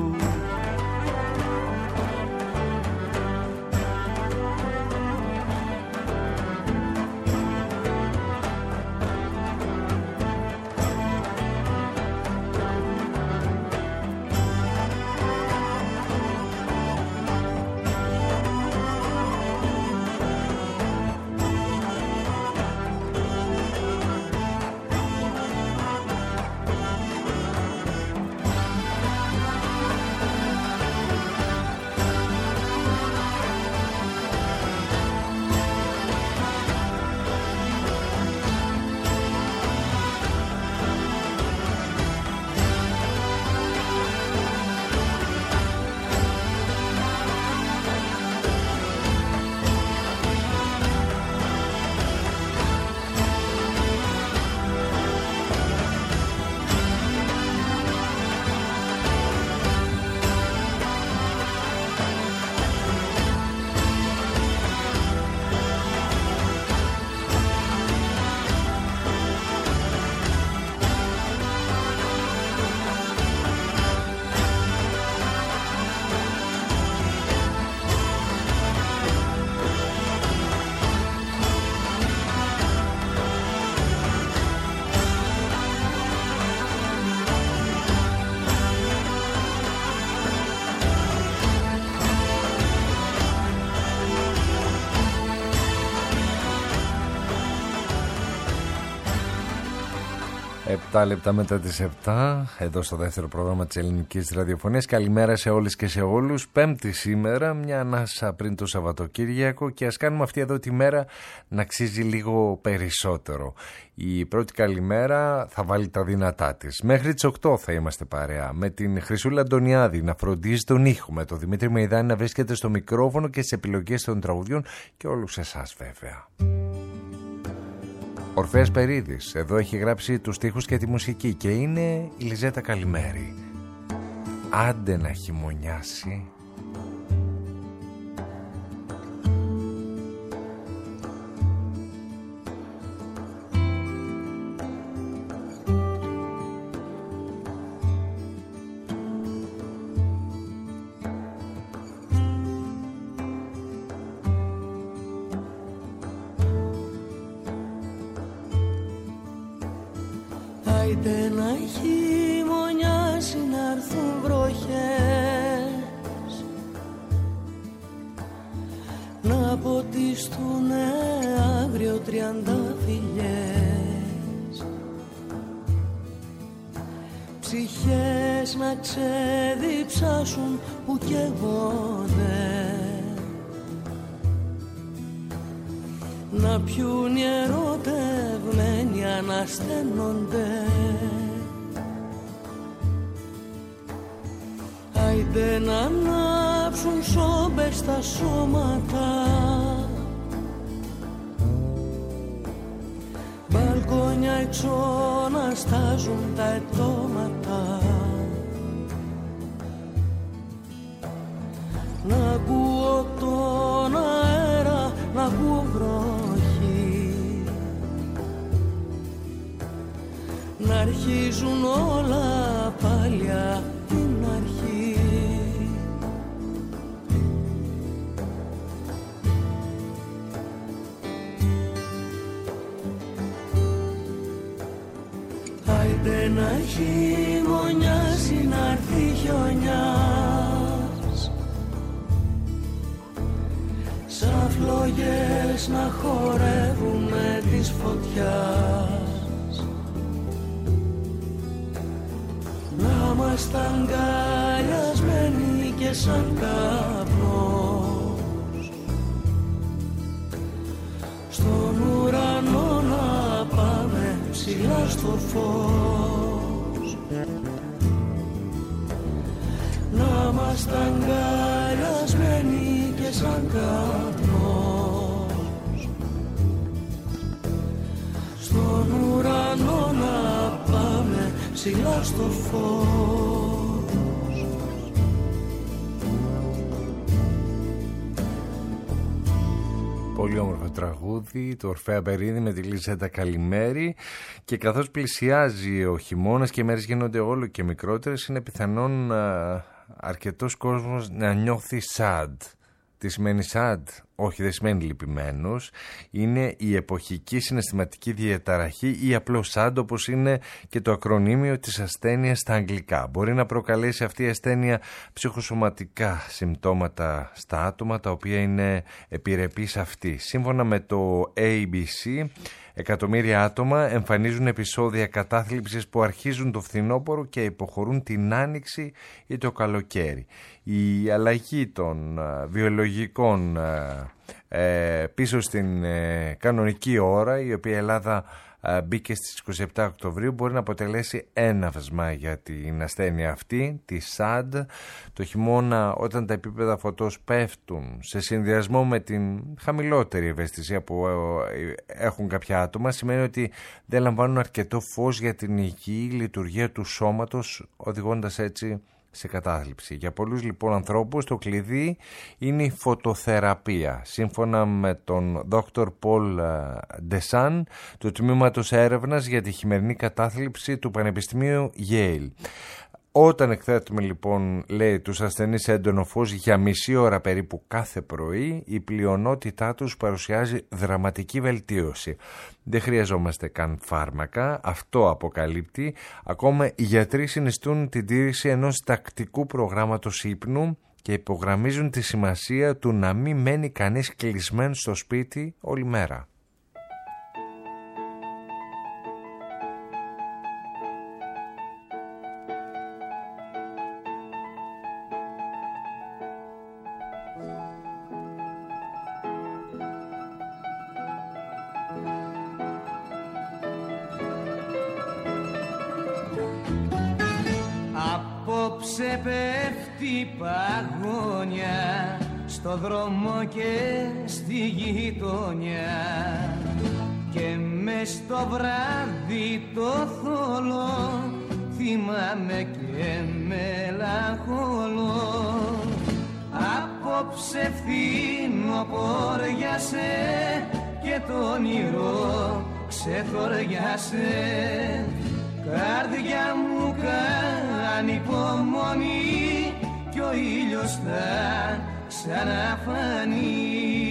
επτά λεπτά μετά τις επτά, εδώ στο δεύτερο πρόγραμμα της ελληνικής ραδιοφωνίας. Καλημέρα σε όλες και σε όλους. Πέμπτη σήμερα, μια ανάσα πριν το Σαββατοκύριακο, και ας κάνουμε αυτή εδώ τη μέρα να αξίζει λίγο περισσότερο. Η πρώτη καλημέρα θα βάλει τα δυνατά της. Μέχρι τις οκτώ θα είμαστε παρέα, με την Χρυσούλα Αντωνιάδη να φροντίζει τον ήχο, με τον Δημήτρη Μεϊδάνη να βρίσκεται στο μικρόφωνο και στις επιλογές των τραγουδιών, και όλους εσάς βέβαια. Ορφέας Περίδης, εδώ έχει γράψει τους στίχους και τη μουσική, και είναι η Λιζέτα Καλημέρη. Άντε να χειμωνιάσει. Άιντε να χειμωνιάσει, να έρθουν βροχές, να ποτιστούνε αύριο τριαντάφυλλες, ψυχές να ξεδιψάσουν που καίγονται, να πιούν οι ερωτευμένοι ανασταίνονται. Άιντε να ανάψουν σόμπες στα σώματα, μπαλκόνια έξω να στάζουν τα ετώματα, να ακούω τον αέρα, να ακούω βροχή, να αρχίζουν όλα πάλι απ' την αρχή. Άιντε να χειμωνιάζει, να έρθει χιονιάς, σαν φλόγες να χορεύουν με της φωτιάς, να είμαστε αγκαλιασμένοι και σαν καπνός, στον ουρανό να πάμε ψηλά στο φως, να είμαστε αγκαλιασμένοι και σαν καπνός, στον ουρανό να πάμε ψηλά στο φως. Πολύ όμορφο τραγούδι, το Ορφέα Περίδη με τη Λίζα Καλημέρη. Και καθώς πλησιάζει ο χειμώνας και οι μέρες γίνονται όλο και μικρότερες, είναι πιθανόν α, αρκετός κόσμος να νιώθει sad. Τι σημαίνει sad? Όχι, δεν σημαίνει λυπημένος. Είναι η εποχική συναισθηματική διαταραχή ή απλώς sad, όπως είναι και το ακρονίμιο της ασθένειας στα αγγλικά. Μπορεί να προκαλέσει αυτή η ασθένεια ψυχοσωματικά συμπτώματα στα άτομα, τα οποία είναι επιρρεπείς αυτή. Σύμφωνα με το έι μπι σι, εκατομμύρια άτομα εμφανίζουν επεισόδια κατάθλιψης που αρχίζουν το φθινόπωρο και υποχωρούν την άνοιξη ή το καλοκαίρι. Η αλλαγή των uh, βιολογικών uh, uh, πίσω στην uh, κανονική ώρα, η οποία η Ελλάδα uh, μπήκε στις είκοσι επτά Οκτωβρίου, μπορεί να αποτελέσει έναυσμα για την ασθένεια αυτή, τη σαντ. Το χειμώνα, όταν τα επίπεδα φωτός πέφτουν σε συνδυασμό με την χαμηλότερη ευαισθησία που έχουν κάποια άτομα, σημαίνει ότι δεν λαμβάνουν αρκετό φως για την υγιή λειτουργία του σώματος, οδηγώντας έτσι σε κατάθλιψη. Για πολλούς λοιπόν ανθρώπους το κλειδί είναι η φωτοθεραπεία. Σύμφωνα με τον δόκτωρ Πολ Ντεσάν του Τμήματος Έρευνας για τη Χειμερινή Κατάθλιψη του Πανεπιστημίου Yale. Όταν εκθέτουμε λοιπόν, λέει, τους ασθενείς σε έντονο φως για μισή ώρα περίπου κάθε πρωί, η πλειονότητά τους παρουσιάζει δραματική βελτίωση. Δεν χρειαζόμαστε καν φάρμακα, αυτό αποκαλύπτει. Ακόμα οι γιατροί συνιστούν την τήρηση ενός τακτικού προγράμματος ύπνου και υπογραμμίζουν τη σημασία του να μην μένει κανείς κλεισμένος στο σπίτι όλη μέρα. Απόψε πέφτει παγόνια στο δρόμο και στη γειτονιά και μες στο βράδυ το θολό θυμάμαι και μελαγχολώ. Απόψε φθινοπόριασε και το όνειρο ξεθοριάσε. Καρδιά μου κάνει υπομονή κι ο ήλιος θα ξαναφανεί.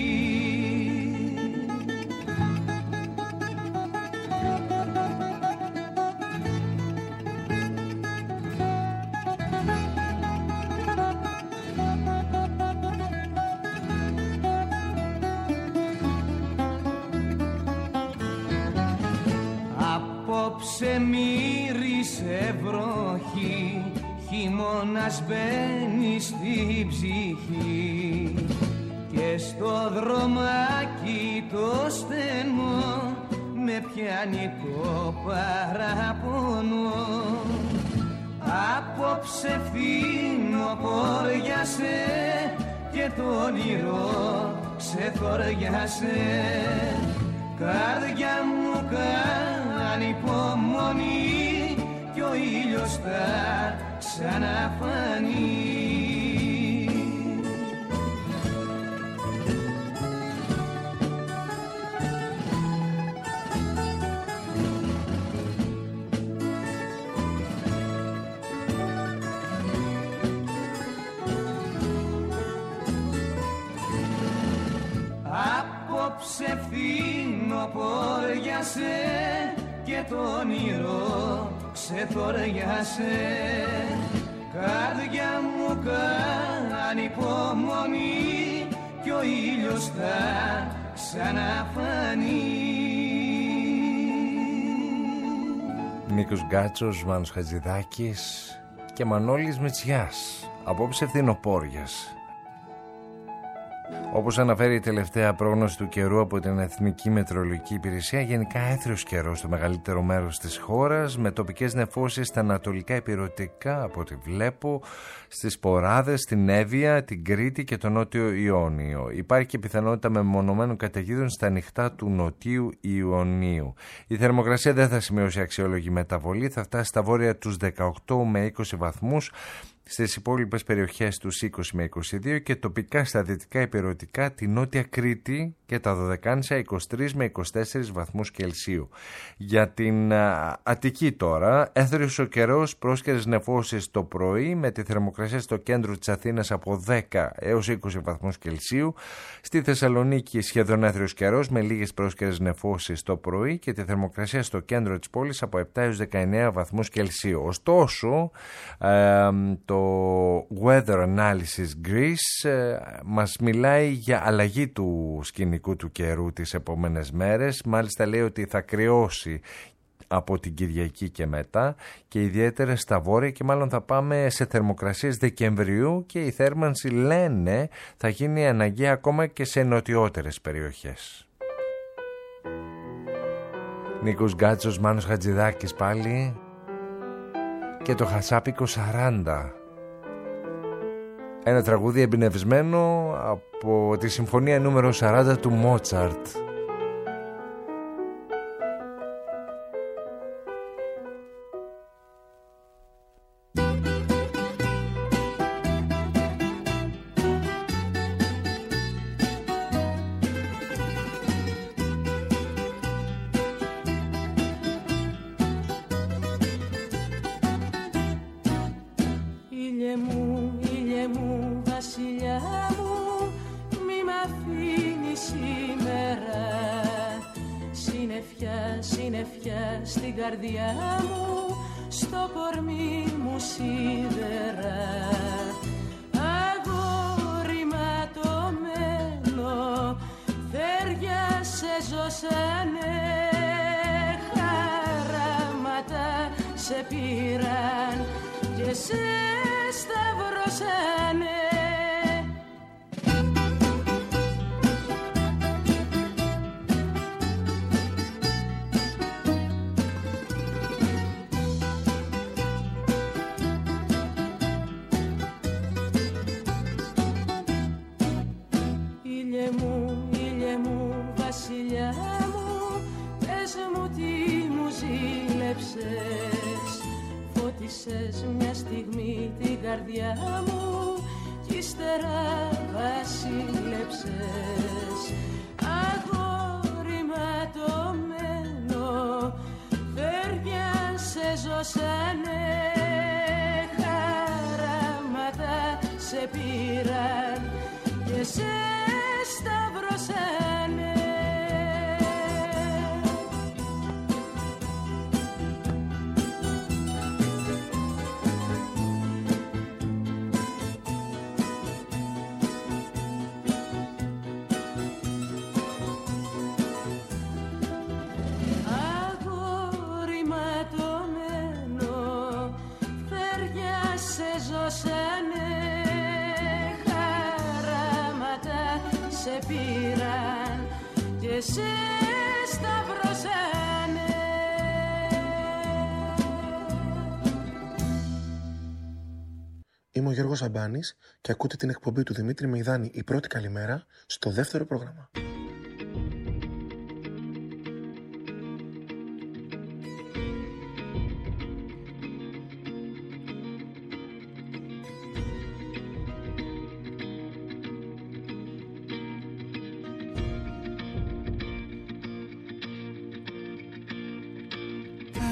Απόψε μύρισε βροχή, χειμώνας μπαίνει στη ψυχή και στο δρομάκι το στενό με πιάνει το παραπονό. Απόψε φθινοπόριασε και το όνειρο ξεθοριάσε. Καρδιά μου κάνει ήλιος θα ξαναφανεί. Απόψε φθινοπόριασε και το όνειρο ξεθοριάσε. Καρδιά μου κάνει υπομονή κι ο ήλιος θα ξαναφανεί. Νίκος Γκάτσος, Μάνος Χατζηδάκης και Μανώλης Μητσιάς. Απόψε φθινοπόριασε. Όπως αναφέρει η τελευταία πρόγνωση του καιρού από την Εθνική Μετεωρολογική Υπηρεσία, γενικά έθριος καιρός στο μεγαλύτερο μέρος της χώρας, με τοπικές νεφώσεις στα ανατολικά ηπειρωτικά, από ό,τι βλέπω, στις Ποράδες, στην Εύβοια, την Κρήτη και τον Νότιο Ιόνιο. Υπάρχει και πιθανότητα μεμονωμένων καταιγίδων στα ανοιχτά του Νοτίου Ιωνίου. Η θερμοκρασία δεν θα σημειώσει αξιόλογη μεταβολή, θα φτάσει στα βόρεια τους δεκαοκτώ με είκοσι βαθμούς, στις υπόλοιπες περιοχές τους είκοσι με είκοσι δύο και τοπικά στα δυτικά ηπειρωτικά, τη Νότια Κρήτη και τα Δωδεκάνησα είκοσι τρεις με είκοσι τέσσερις βαθμούς Κελσίου. Για την α, Αττική τώρα, έθριος ο καιρός, πρόσκαιρες νεφώσεις το πρωί με τη θερμοκρασία στο κέντρο της Αθήνας από δέκα έως είκοσι βαθμούς Κελσίου. Στη Θεσσαλονίκη σχεδόν έθριος καιρός με λίγες πρόσκαιρες νεφώσεις το πρωί και τη θερμοκρασία στο κέντρο της πόλης από επτά έως δεκαεννέα βαθμούς Κελσίου. Ωστόσο, ε, το Weather Analysis Greece ε, μας μιλάει για αλλαγή του σκηνικού του καιρού τις επόμενες μέρες. Μάλιστα λέει ότι θα κρυώσει από την Κυριακή και μετά και ιδιαίτερα στα βόρεια και μάλλον θα πάμε σε θερμοκρασίες Δεκεμβρίου και η θέρμανση, λένε, θα γίνει αναγκαία ακόμα και σε νοτιότερες περιοχές. Νίκος Γκάτσος, Μάνος Χατζηδάκης πάλι και το Χασάπικο σαράντα. Ένα τραγούδι εμπνευσμένο από τη συμφωνία νούμερο σαράντα του Μότσαρτ. Στην καρδιά μου, στο κορμί μου σίδερα, αγόρι ματωμένο, θέρια σε ζώσανε, χαράματα σε πήραν και σε σταυρώσανε. Φώτισες μια στιγμή την καρδιά μου κι ύστερα βασίλεψες, αγόρι ματωμένο, φέρνια σε ζώσανε, χαράματα σε πήραν και σε σταυρώσανε. Σε πήραν και σε σταυρώσανε. Είμαι ο Γιώργος Αμπάνης και ακούτε την εκπομπή του Δημήτρη Μεϊδάνη, η πρώτη καλημέρα, στο δεύτερο πρόγραμμα.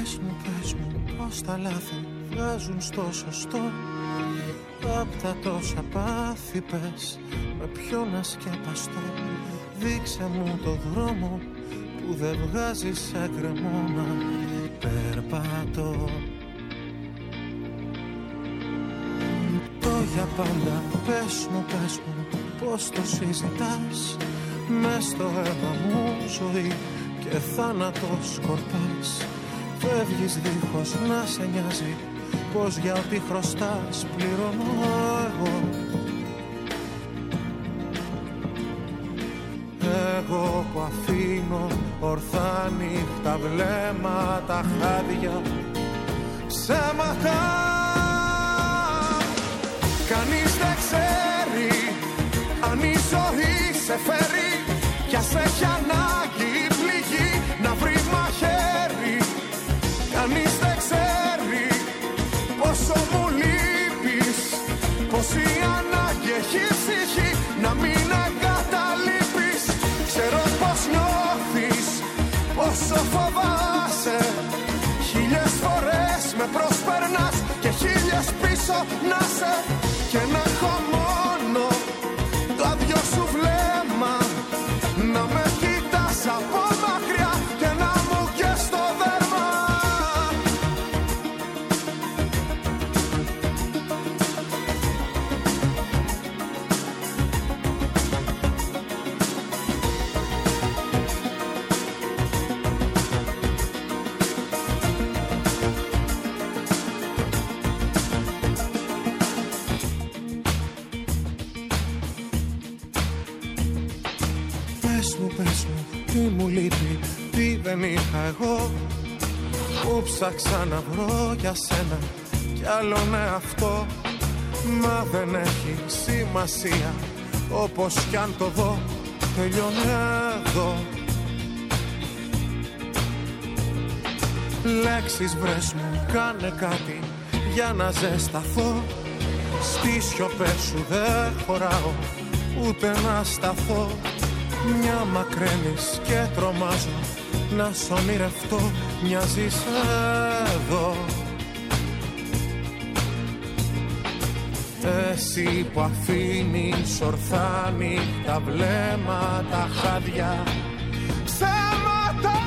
Πες μου, πες μου πως τα λάθη βγάζουν στο σωστό. Απ' τα τόσα πάθη πες με ποιο να σκεπαστώ. Δείξε μου το δρόμο που δεν βγάζει σε κρεμό να περπατώ. Το για πάντα πες μου, πες μου πως το συζητάς. Μες στο αίμα μου ζωή και θάνατο σκορπάς. Φεύγεις δίχως να σε νοιάζει πως για ό,τι χρωστάς πληρώνω εγώ. Εγώ που αφήνω ορθά νύχτα βλέμματα χάδια ψέματα. Κανείς δεν ξέρει αν η ζωή σε φέρει κι ας έχει ανάγκη η πληγή να βρει μαχαίρι. Κανείς δεν ξέρει πόσο μου λείπεις, πως η ανάγκη έχει ψυχή να μην εγκαταλείπεις. Ξέρω πως νιώθεις, πόσο φοβάσαι. Χίλιες φορές με προσπερνάς και χίλιες πίσω να σε. Και να έχω μόνο το άδειο σου βλέμμα, να με κοιτάς από μακριά και να μου καίς το δέρμα. Πες μου, πες μου, τι μου λείπει, τι δεν είχα εγώ, που ψάξα να βρω για σένα κι άλλον εαυτό. Μα δεν έχει σημασία, όπως κι αν το δω, τελειώνει εδώ. Λέξεις βρες μου, κάνε κάτι για να ζεσταθώ. Στις σιωπές σου δεν χωράω ούτε να σταθώ. Μια μακραίνεις και τρομάζω να σ' ονειρευτώ. Μοιάζεις εδώ. Εσύ που αφήνεις ορθά νύχτα βλέμματα χάδια ψέματα.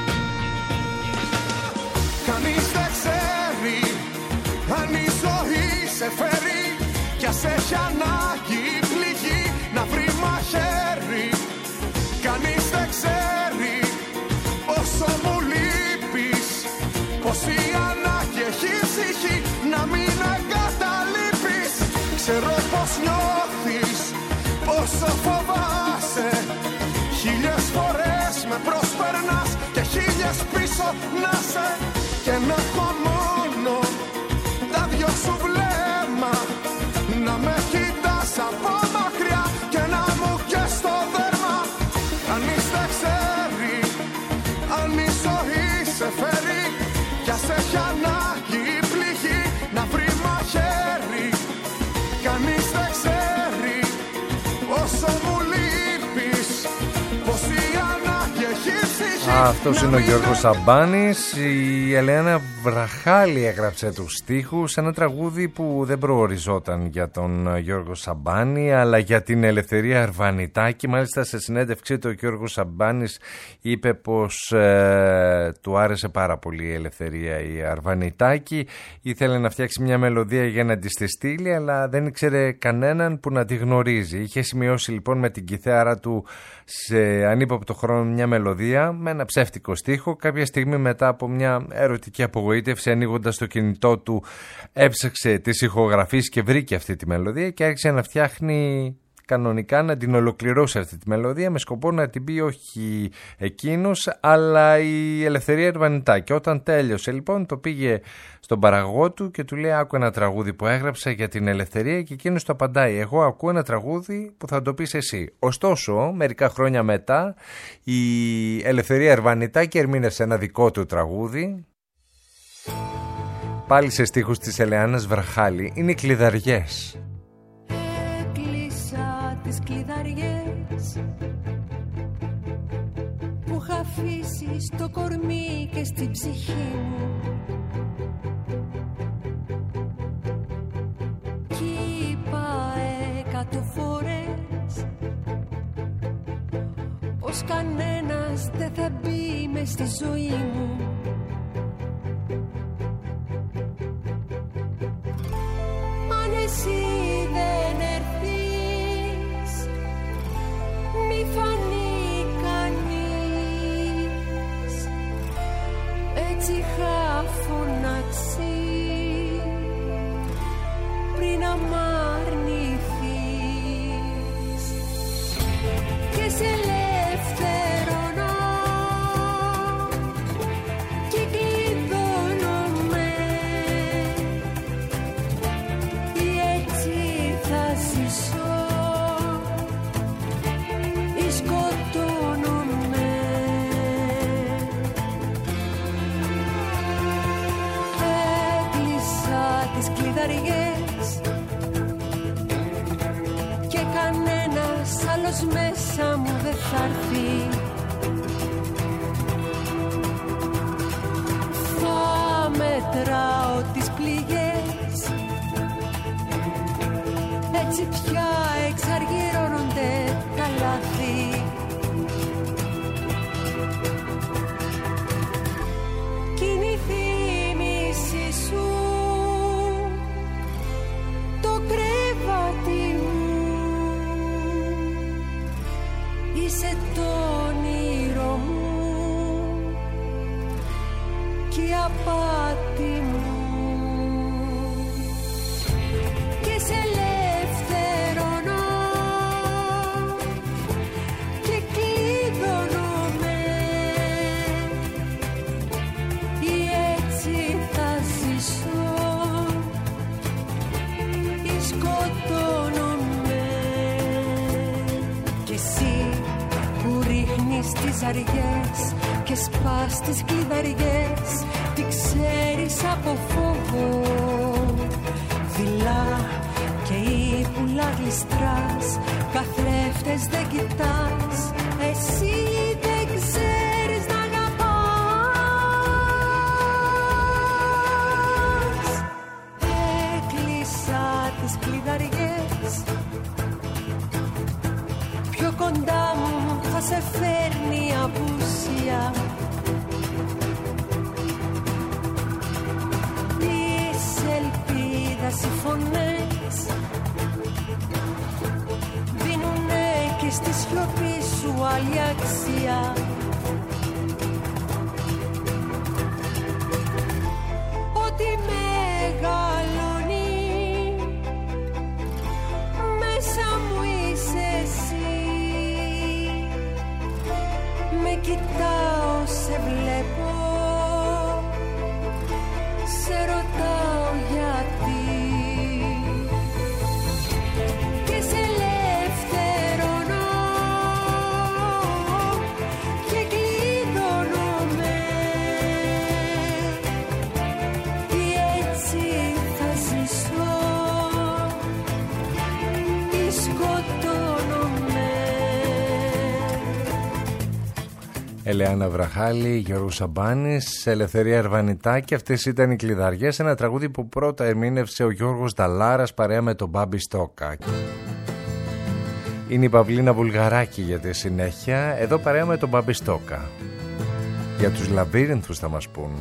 Κανείς δεν ξέρει αν η ζωή σε φέρει κι ας έχει ανάγκη η πληγή να βρει μαχαίρι. Κανείς δεν ξέρει πόσο μου λείπεις, πως η ανάγκη έχει ψυχή να μην εγκαταλείπεις. Ξέρω πως νιώθεις, πόσο φοβάσαι. Χίλιες φορές με προσπερνάς και χίλιες πίσω να σε. Και να έχω μόνο τα δυο σου βλέμμα, να με κοιτάς από μακριά και να μου καίς το δέρμα. Κανείς δεν ξέρει αν η ζωή σε φέρει κι ας έχει ανάγκη η πληγή να βρει μαχαίρι. Κανείς δεν ξέρει πόσο μου λείπεις, πως η ανάγκη έχει ψυχή. Αυτός είναι ο Γιώργος Σαμπάνης. Η Ελένα Βραχάλη έγραψε τους στίχους. Ένα τραγούδι που δεν προοριζόταν για τον Γιώργο Σαμπάνη, αλλά για την Ελευθερία Αρβανιτάκη. Μάλιστα σε συνέντευξή του ο Γιώργος Σαμπάνης είπε πως ε, του άρεσε πάρα πολύ η Ελευθερία η Αρβανιτάκη. Ήθελε να φτιάξει μια μελωδία για να τη στείλει, αλλά δεν ήξερε κανέναν που να τη γνωρίζει. Είχε σημειώσει λοιπόν με την κιθάρα του σε ανύποπτο χρόνο μια μελωδία με ένα ψεύτικο στίχο. Κάποια στιγμή μετά από μια ερωτική απογοήτευση, ανοίγοντας το κινητό του, έψαξε τις ηχογραφίες και βρήκε αυτή τη μελωδία και άρχισε να φτιάχνει κανονικά, να την ολοκληρώσει αυτή τη μελωδία με σκοπό να την πει όχι εκείνος αλλά η Ελευθερία Αρβανιτάκη. Όταν τέλειωσε λοιπόν το πήγε στον παραγωγό του και του λέει: άκου ένα τραγούδι που έγραψα για την Ελευθερία, και εκείνος το απαντάει: εγώ ακούω ένα τραγούδι που θα το πεις εσύ. Ωστόσο, μερικά χρόνια μετά η Ελευθερία Αρβανιτάκη ερμήνευσε ένα δικό του τραγούδι, πάλι σε στίχους της Ελεάνας Βραχάλη. Είναι οι Κλειδαριές. Τις κλειδαριές που είχα αφήσει στο κορμί και στην ψυχή μου. κανένας δεν θα μπει μες στη ζωή μου. Αν εσύ δεν έρθεις, μη φανεί κανείς, έτσι είχα φωνάξει πριν να μ' αρνηθείς. Και σε ελευθερώνω και κλειδώνομαι, ή έτσι θα ζήσω ή σκοτώνομαι. Έκλεισα τις κλειδαριές και κανένας άλλος μέσα μου δεν θα έρθει. Θα μετράω τις πληγές, έτσι πια εξαργυρώνονται τα λάθη. Κι είναι η θύμηση σου το κρεβάτι μου, είσαι το όνειρο μου κι η απάτη μου. Και σε ελευθερώνω και κλειδώνομαι, ή έτσι θα ζήσω ή σκοτώνομαι. Κι εσύ που ρίχνεις τις αργές και σπάς τις κλειδαριές, τι ξέρεις από φόβο, δειλά και ύπουλα γλιστράς, καθρέφτες δεν κοιτάς, εσύ δεν ξέρεις να αγαπάς. Έκλεισα τις κλειδαριές, πιο κοντά μου θα σε φέρνει η απουσία. Της ελπίδας οι φωνές δίνουνε και στη σιωπή σου άλλη αξία. Ό,τι μεγαλώνει μέσα μου είσαι εσύ. Με κοιτάω, σε βλέπω, σε ρωτάω γιατί. Και σε ελευθερώνω και κλειδώνομαι, ή έτσι θα ζήσω ή σκοτώνομαι. Ελεάνα Βραχάλη, Γιώργος Σαμπάνης, Ελευθερία Ερβανιτάκη. Αυτές ήταν οι κλειδαριές, ένα τραγούδι που πρώτα ερμήνευσε ο Γιώργος Νταλάρας παρέα με τον Μπάμπη Στόκα. Είναι η Παυλίνα Βουλγαράκη για τη συνέχεια, εδώ παρέα με τον Μπάμπη Στόκα. Για τους λαβύρινθους θα μας πούν.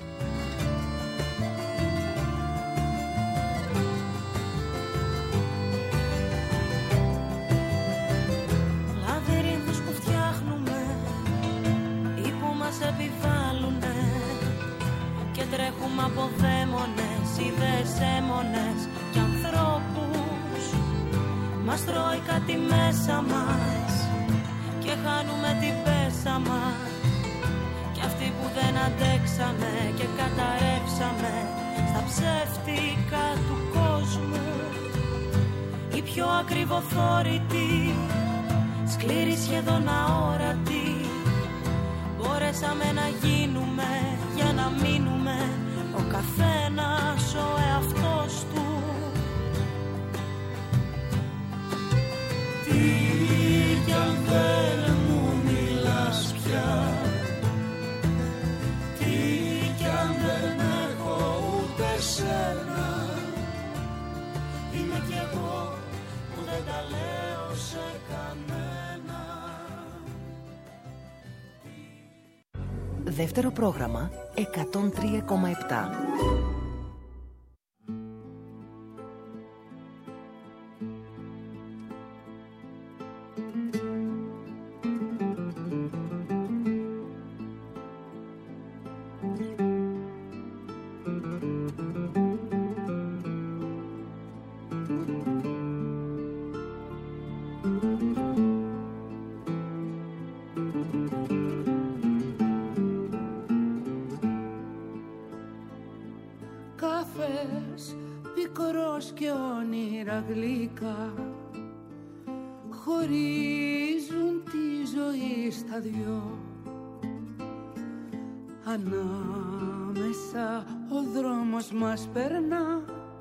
Από δαίμονες, ιδέες έμονες και ανθρώπους μας τρώει κάτι μέσα μας και χάνουμε την πέσα μας. Κι αυτοί που δεν αντέξαμε και καταρρεύσαμε στα ψεύτικα του κόσμου, οι πιο ακριβοθόρητοι, σκληροί σχεδόν αόρατοι, μπορέσαμε να γίνουμε για να μείνουμε ο καθένας ο εαυτός του. Τι κι αν δεν μου μιλάς πια, τι κι αν δεν έχω ούτε σένα, είμαι κι εγώ που δεν τα λέω σε κανένα. Δεύτερο πρόγραμμα εκατόν τρία κόμμα επτά. Καφές, πικρός και όνειρα γλυκά χωρίζουν τη ζωή στα δυο. Ανάμεσα ο δρόμος μας περνά,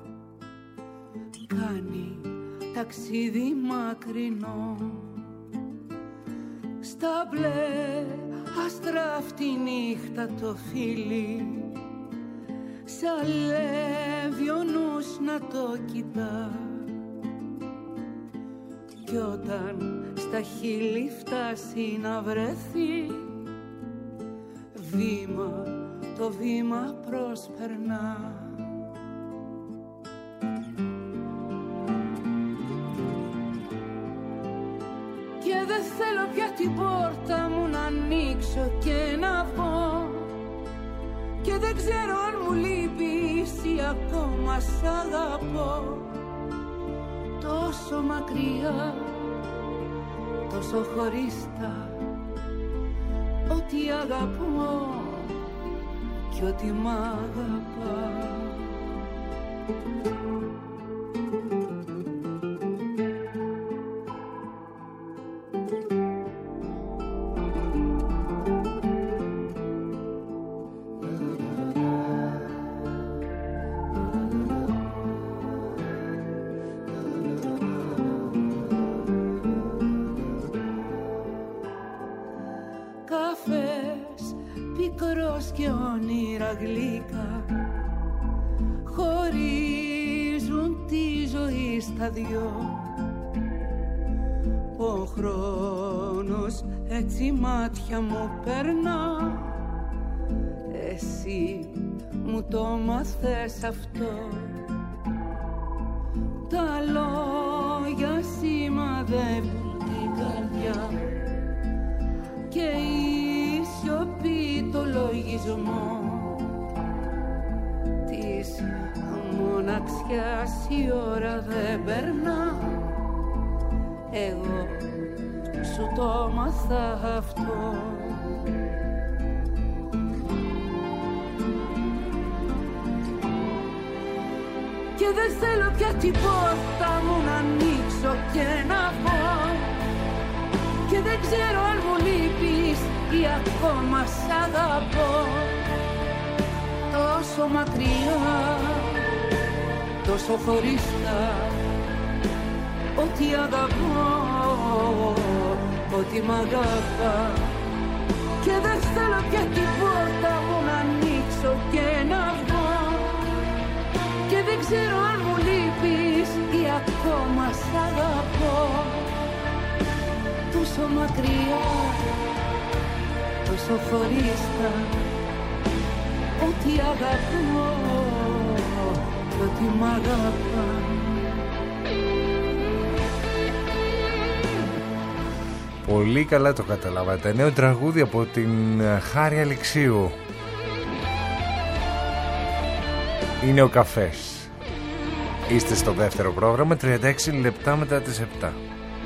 κάνει ταξίδι μακρινό. Στα μπλε άστρα αυτή νύχτα το φίλι σαλεύει ο νους να το κοιτά. Κι όταν στα χείλη φτάσει να βρεθεί, βήμα το βήμα προσπερνά. Και δεν θέλω πια την πόρτα μου να ανοίξω και να βγω, και δεν ξέρω αν μου λείπεις ή ακόμα σ' αγαπώ. Τόσο μακριά, τόσο χωριστά, ότι αγαπώ κι ότι μ' αγαπά. Και όνειρα γλυκά χωρίζουν τη ζωή στα δυο. Ο χρόνος έτσι μάτια μου περνά, εσύ μου το μάθες αυτό. Τα λόγια σημαδεύουν την καρδιά και η σιωπή το λογισμό της μοναξιάς. Η ώρα δεν περνά, εγώ σου το μάθα αυτό. Και δεν θέλω πια την πόρτα μου να ανοίξω και να πω, και δεν ξέρω αν μου λείπεις ή ακόμα σ' αγαπώ. Τόσο μακριά, τόσο χωριστά, ότι αγαπώ, ότι μ' αγαπά. Και δεν θέλω πια την πόρτα μου να ανοίξω και να βγω, και δεν ξέρω αν μου λείπεις ή ακόμα σ' αγαπώ. Τόσο μακριά, τόσο χωρίστα, ότι αγαπώ και ότι μ' αγαπά. Πολύ καλά το καταλάβατε. Νέο τραγούδι από την Χάρη Αλεξίου. Είναι ο καφές. Είστε στο δεύτερο πρόγραμμα, τριάντα έξι λεπτά μετά τις επτά.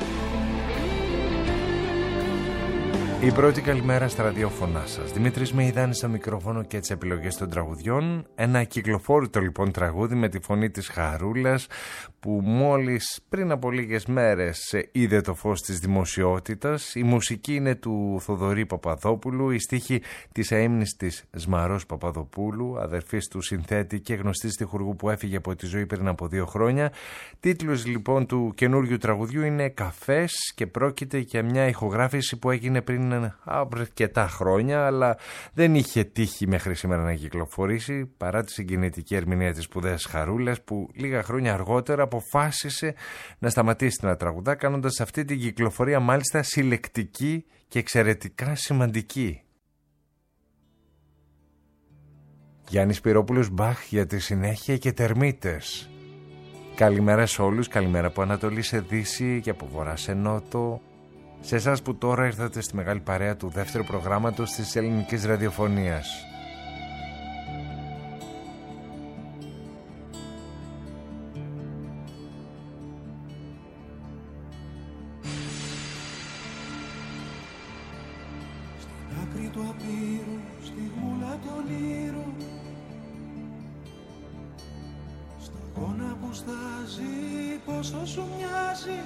Η πρώτη καλημέρα στα ραδιόφωνά σας. Δημήτρης Μεϊδάνης στο μικρόφωνο και τις επιλογές των τραγουδιών. Ένα κυκλοφόρητο λοιπόν τραγούδι με τη φωνή της Χαρούλας, που μόλις πριν από λίγες μέρες είδε το φως της δημοσιότητας. Η μουσική είναι του Θοδωρή Παπαδόπουλου, η στίχη της αείμνης της Σμαρός Παπαδοπούλου, αδερφής του συνθέτη και γνωστής στιχουργού που έφυγε από τη ζωή πριν από δύο χρόνια. Τίτλος λοιπόν του καινούριου τραγουδιού είναι «Καφές» και πρόκειται για μια ηχογράφηση που έγινε πριν αρκετά χρόνια, αλλά δεν είχε τύχει μέχρι σήμερα να κυκλοφορήσει, παρά τη συγκινητική ερμηνεία της σπουδαίας Χαρούλας, που λίγα χρόνια αργότερα αποφάσισε να σταματήσει να τραγουδά, κάνοντας αυτή την κυκλοφορία μάλιστα συλλεκτική και εξαιρετικά σημαντική. Γιάννης Πυρόπουλος, Μπαχ για τη συνέχεια και τερμίτες. Καλημέρα σε όλους, καλημέρα από Ανατολή σε Δύση και από Βορρά σε Νότο. Σε εσάς που τώρα ήρθατε στη μεγάλη παρέα του δεύτερου προγράμματος της ελληνικής ραδιοφωνίας. Στην άκρη του απείρου, στη γούλα του ονείρου, σταγόνα που στάζει, πόσο σου μοιάζει.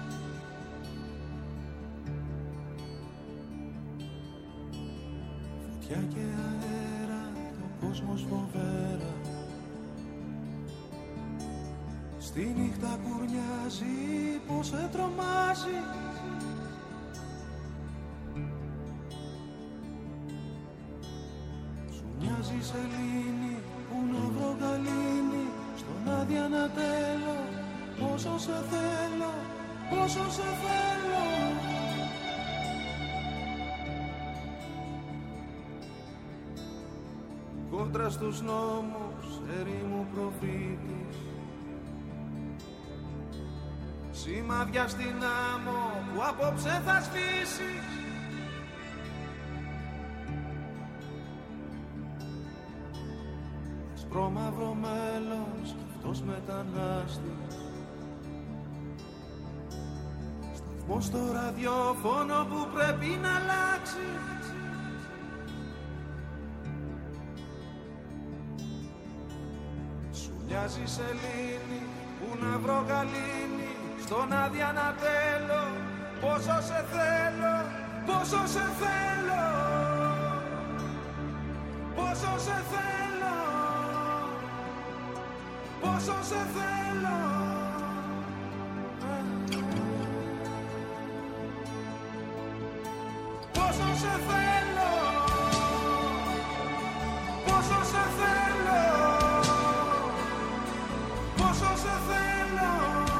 Φωτιά και αέρα, το κόσμος φοβέρα. Στη νύχτα κουρνιάζει, πως σε τρομάζει. Σου μοιάζει σελήνη, που να βρω γαλήνη, στον άδεια να τέλω. Πόσο σε θέλω, πόσο σε θέλω. Κόντρα στους νόμους, ερήμου προφήτης, σημάδια στην άμμο που απόψε θα σβήσεις. Ασπρόμαυρο μέλος, αυτός μετανάστης, σταθμός στο ραδιόφωνο που πρέπει να αλλάξει. Μοιάζει σελήνη, που να βρω γαλήνη, στον άδεια να τέλω. Πόσο σε θέλω, πόσο σε θέλω, πόσο σε θέλω, πόσο σε θέλω. Πόσο σε θέλω, πόσο σε θέλω, πόσο σε θέλω.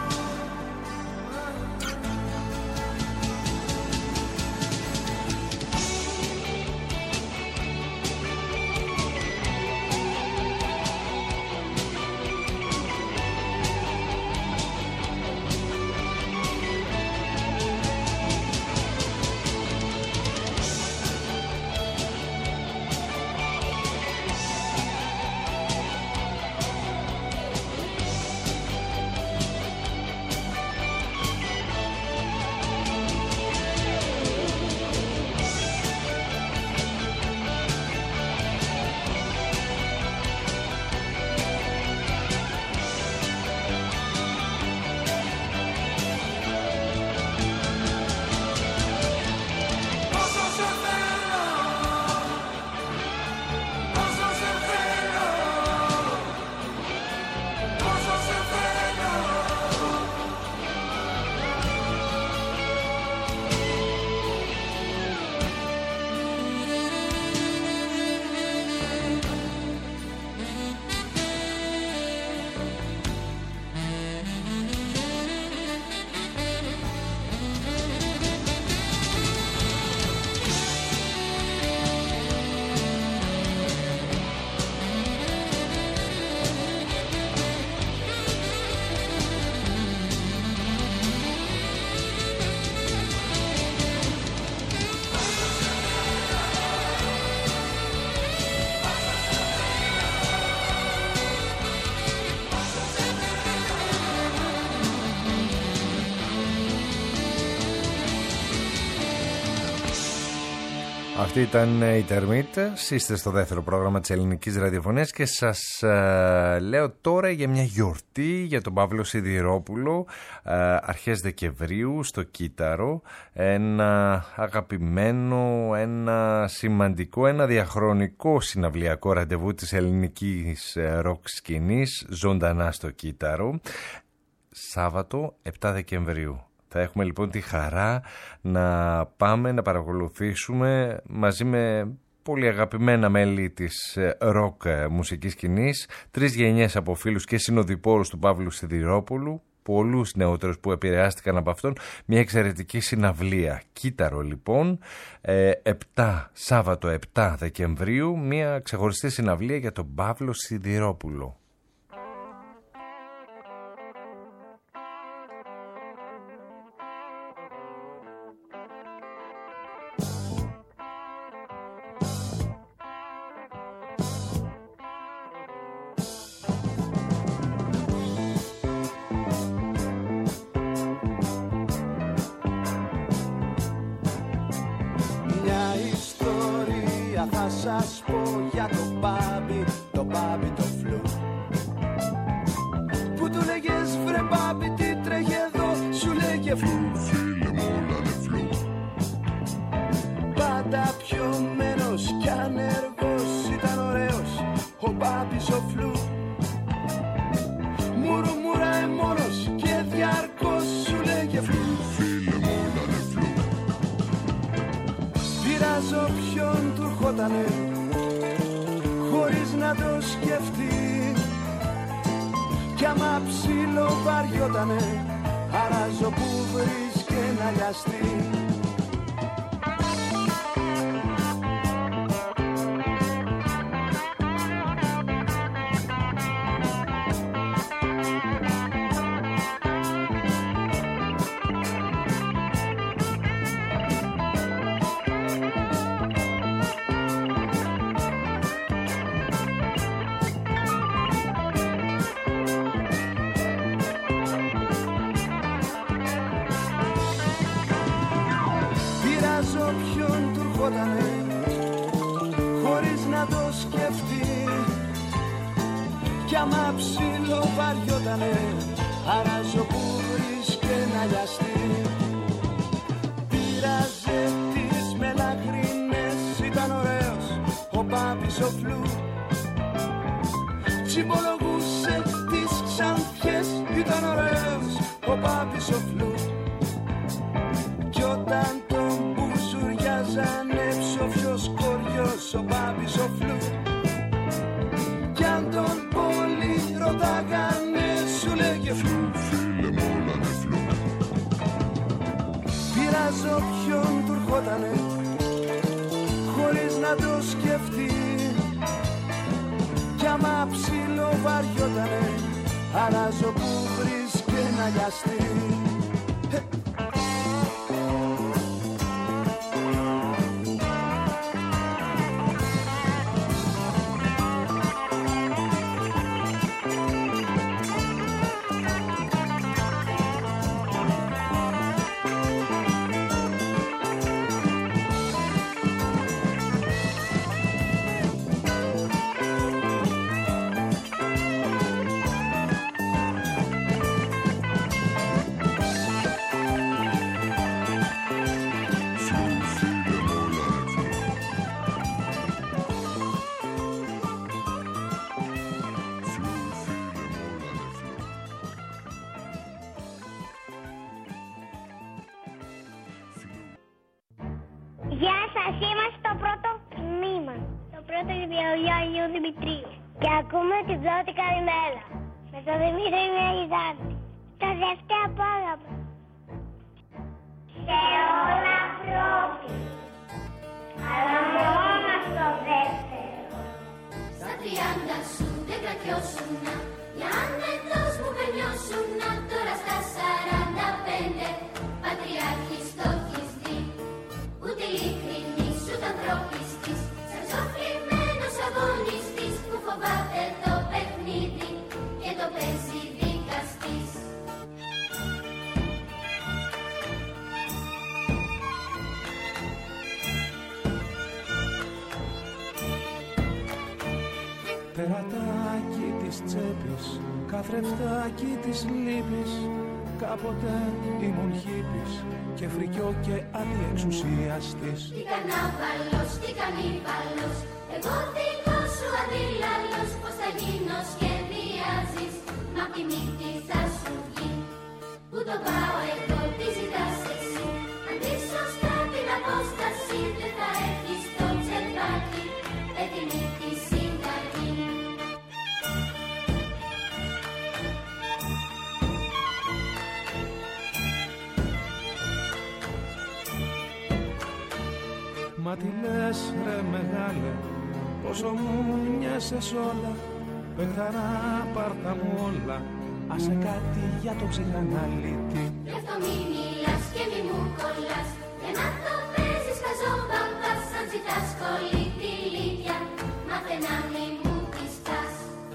Αυτοί ήταν οι Τερμίτες. Είστε στο δεύτερο πρόγραμμα της ελληνικής ραδιοφωνίας και σας ε, λέω τώρα για μια γιορτή για τον Παύλο Σιδηρόπουλο, ε, αρχές Δεκεμβρίου στο Κύτταρο. Ένα αγαπημένο, ένα σημαντικό, ένα διαχρονικό συναυλιακό ραντεβού της ελληνικής ροκ σκηνής ζωντανά στο Κύτταρο, Σάββατο επτά Δεκεμβρίου. Θα έχουμε λοιπόν τη χαρά να πάμε να παρακολουθήσουμε μαζί με πολύ αγαπημένα μέλη της ροκ μουσικής σκηνής, τρεις γενιές από φίλους και συνοδοιπόρους του Παύλου Σιδηρόπουλου, πολλούς νεότερους που επηρεάστηκαν από αυτόν. Μια εξαιρετική συναυλία. Κύτταρο λοιπόν, επτά, Σάββατο επτά Δεκεμβρίου, μια ξεχωριστή συναυλία για τον Παύλο Σιδηρόπουλο. Σας πω για το Μπάμπι, το Μπάμπι το φλου. Που του λέγες βρε Μπάμπι τι τρέχει εδώ, σου λέγε φλου. Φίλε μου όλα είναι φλου. Πάντα πιωμένος κι ανεργός ήταν ωραίος ο Μπάμπης ο φλου. Μουρμουράει μόνος και διαρκώς σου λέγε φλου. Φίλε μου όλα είναι φλου. Πειράζω ποιον του ερχότανε χωρίς να το σκεφτεί κι άμα ψήλο βαριότανε αράζω που βρίσκε να λιαστεί. Ποιον του ερχότανε χωρίς να το σκεφτεί κι άμα ψήλο βαριότανε αράζω που βρίσκε να λιαστεί. Πήραζε τις μελαχρίνες, ήταν ωραίος ο Μπάμπης ο φλου. Τσιμπολογούσε τις ξανθιές, ήταν ωραίος ο Μπάμπης ο φλου. Κι όταν τον μπουζουριάζανε ψοφιος κοριός ο Μπάμπης ο φλου. Κι αν τον πολύ ρωτάγανε σου λέγε φλου. Φίλε μου όλα είναι φλου. Πειράζω ποιον του ερχότανε χωρίς να το σκεφτεί κι άμα ψήλο βαριότανε αράζω που βρίσκε να λιαστεί. Γεια σας, είμαστε στο πρώτο τμήμα. Το πρώτο βιβλίο Αγίου Δημητρίου. Και ακούμε την πρώτη καλημέρα. Με τον Δημήτρη Μελιδάντη. Το δεύτερο απόγευμα. Σε όλα πρώτη. Αλλά μόνο στο δεύτερο. Στα τριάντα σου δεν κρατιώσουνα. Για άνετος μου πενιώσουνα. Τώρα στα σαράντα πέντε. Πατριάρχης το έχεις δει. Ούτε ειλικρινής ούτε ανθρωπιστής. Σαν ψοφλημένος αγωνιστής που φοβάται το παιχνίδι και το παίζει δικαστής. Περατάκι της τσέπης, καθρεφτάκι της λύπης. Κάποτε ήμουν χίπης και φρικιό και αντιεξουσιαστής. Τι κανάβαλος, τι κανίβαλος, εγώ δικό σου αντίλαλος. Πώς θα γίνω σχεδιάζεις, μα απ' τη μύτη θα σου βγει. Που το πάω εγώ, τι ζητάς εσύ. Αντί σωστά την απόσταση, δεν θα έχεις το τσεπάκι έτοιμη τη συνταγή. τι λες ρε μεγάλε, πόσο μου νοιάσες όλα, παιχταρά πάρτα μου όλα, άσε κάτι για το ψυχαναλίτη. Γι' αυτό μη μιλάς και μη μου κολλάς, και να το παίζεις χαζόμπαμπας, αν ζητάς κολλή τη λίδια, μάθε να μη μου της πας.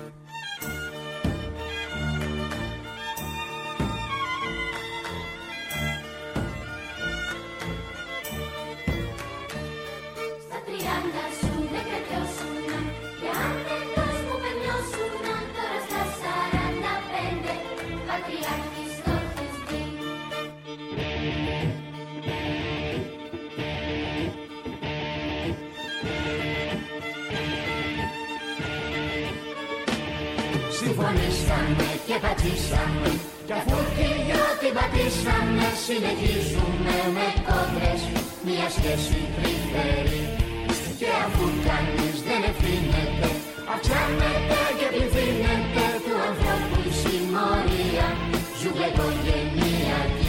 Στα τριάντα σου δεν κρατιώσουνα, και αν εντός μου περνιώσουνα, τώρα στα σαράντα πέντε, πατριάρχης το έχεις δει. Συμφωνήσαμε και πατήσαμε, κι αφού και δυο την πατήσαμε, συνεχίζουμε με κόντρες μια σχέση τρυφερή. Και αφού κανείς δεν ευθύνεται, αυξάνεται και πληθύνεται του ανθρώπου η συμμορία, ζούμε οικογενειακή.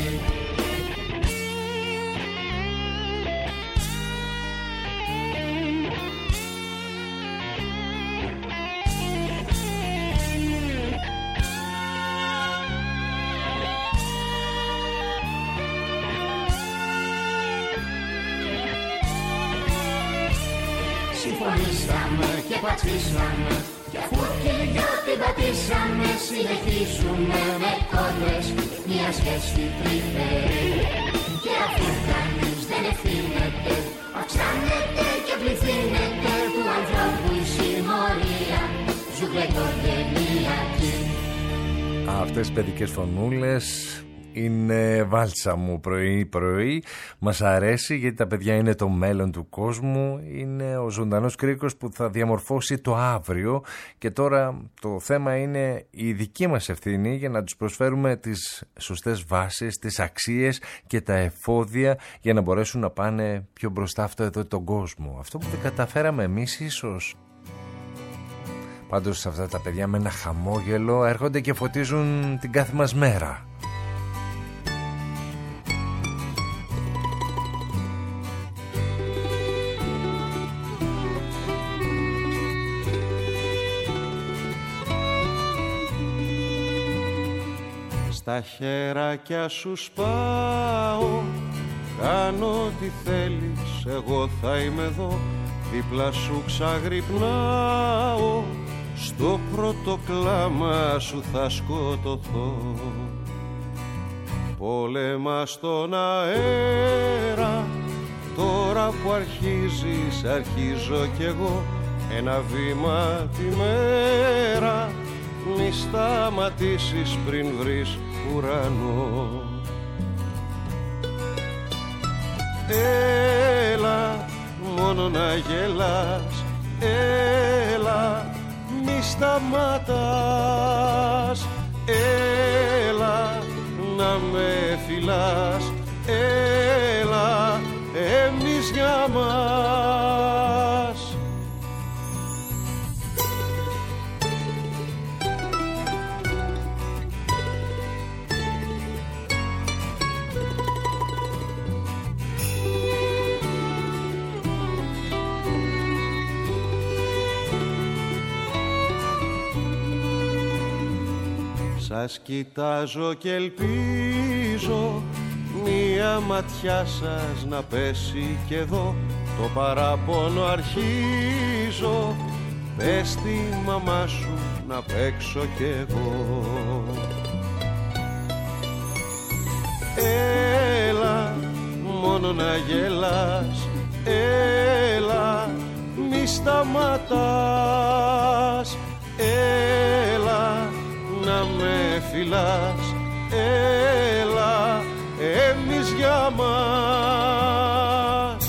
Συμφωνήσαμε και πατήσαμε, κι αφού και δυο την πατήσαμε, συνεχίζουμε με κόντρες μια σχέση τρυφερή. Και αφού κανείς δεν ευθύνεται, αυξάνεται και πληθύνεται του ανθρώπου η συμμορία, ζούμε οικογενειακή. Αυτές οι παιδικές φωνούλες είναι βάλτσα μου πρωί πρωί. Μας αρέσει γιατί τα παιδιά είναι το μέλλον του κόσμου, είναι ο ζωντανός κρίκος που θα διαμορφώσει το αύριο, και τώρα το θέμα είναι η δική μας ευθύνη για να τους προσφέρουμε τις σωστές βάσεις, τις αξίες και τα εφόδια για να μπορέσουν να πάνε πιο μπροστά αυτό εδώ τον κόσμο. Αυτό που δεν καταφέραμε εμείς ίσως. Πάντως αυτά τα παιδιά με ένα χαμόγελο έρχονται και φωτίζουν την κάθε μας μέρα. Στα χεράκια σου σπάω, κάνω τι θέλεις, εγώ θα είμαι εδώ, δίπλα σου ξαγρυπνάω, στο πρώτο κλάμα σου θα σκοτωθώ. Πόλεμα στον αέρα, τώρα που αρχίζεις αρχίζω κι εγώ, ένα βήμα τη μέρα, μη σταματήσεις πριν βρεις ουρανό. Έλα μόνο να γελάς, έλα μη σταματάς, έλα να με φιλάς, έλα εμείς για μας. Σας κοιτάζω και ελπίζω μία ματιά σας να πέσει κι εδώ, το παράπονο αρχίζω, πες τη μαμά σου να παίξω κι εγώ. Έλα μόνο να γελάς, έλα μη σταματάς, έλα να με φιλάς, έλα εμείς για μας.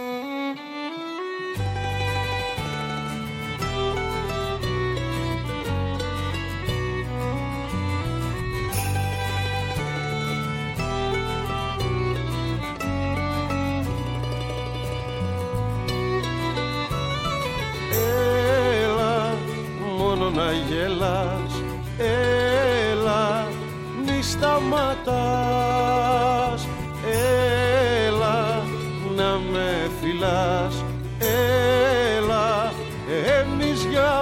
Έλα μόνο να γελάς, έλα μη σταματάς, έλα να με φιλάς. μιλάς, έλα εμείς για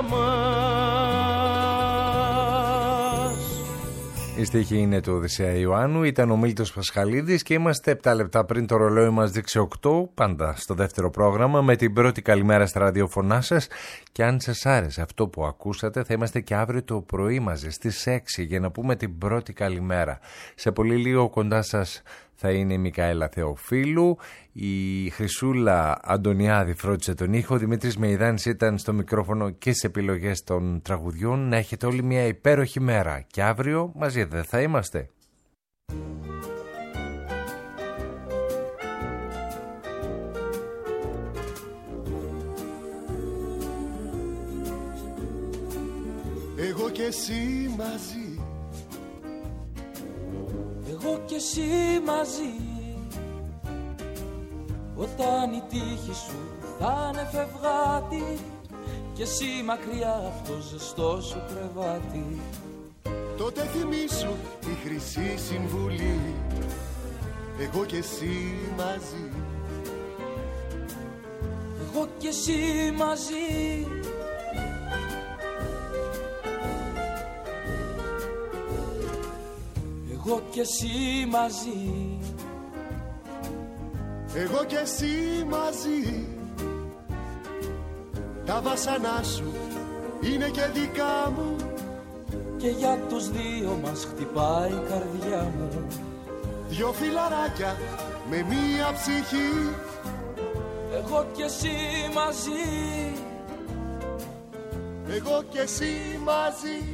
μας. Η στίχη είναι του Οδυσσέα Ιωάννου, ήταν ο Μίλτος Πασχαλίδης και είμαστε επτά λεπτά πριν το ρολόι μας δείξει οκτώ, πάντα στο δεύτερο πρόγραμμα, με την πρώτη καλημέρα στα ραδιοφωνά σας. Και αν σας άρεσε αυτό που ακούσατε, θα είμαστε και αύριο το πρωί μαζί στις έξι για να πούμε την πρώτη καλημέρα. Σε πολύ λίγο κοντά σας θα είναι η Μικαέλα Θεοφίλου, η Χρυσούλα Αντωνιάδη φρόντισε τον ήχο, ο Δημήτρης Μεϊδάνης ήταν στο μικρόφωνο και στις επιλογές των τραγουδιών. Να έχετε όλοι μια υπέροχη μέρα και αύριο μαζί δεν θα είμαστε. Εγώ και εσύ μαζί, εγώ και εσύ μαζί, όταν η τύχη σου θα είναι φευγάτη και εσύ μακριά από το ζεστό σου κρεβάτι, τότε θυμήσου τη χρυσή συμβουλή. Εγώ και εσύ μαζί, εγώ και εσύ μαζί, εγώ και εσύ μαζί, εγώ και εσύ μαζί. Τα βάσανά σου είναι και δικά μου και για τους δύο μας χτυπάει η καρδιά μου. Δυο φιλαράκια με μία ψυχή, εγώ και εσύ μαζί, εγώ και εσύ μαζί.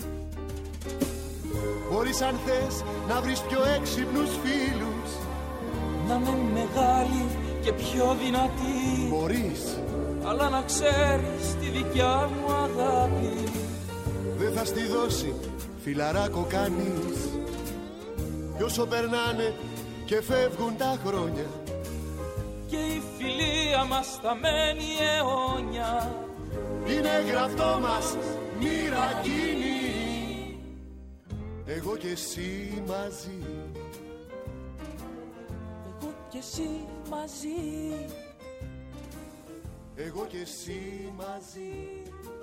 Μπορείς αν θες να βρεις πιο έξυπνους φίλους, να είμαι μεγάλη και πιο δυνατή. Μπορείς, αλλά να ξέρεις τη δικιά μου αγάπη δεν θα στη δώσει φιλαράκο κανείς. Κι όσο περνάνε και φεύγουν τα χρόνια και η φιλία μας θα μένει αιώνια, είναι γραφτό μας μοίρα κοινή. Εγώ και εσύ μαζί, εγώ και εσύ μαζί, εγώ και εσύ μαζί.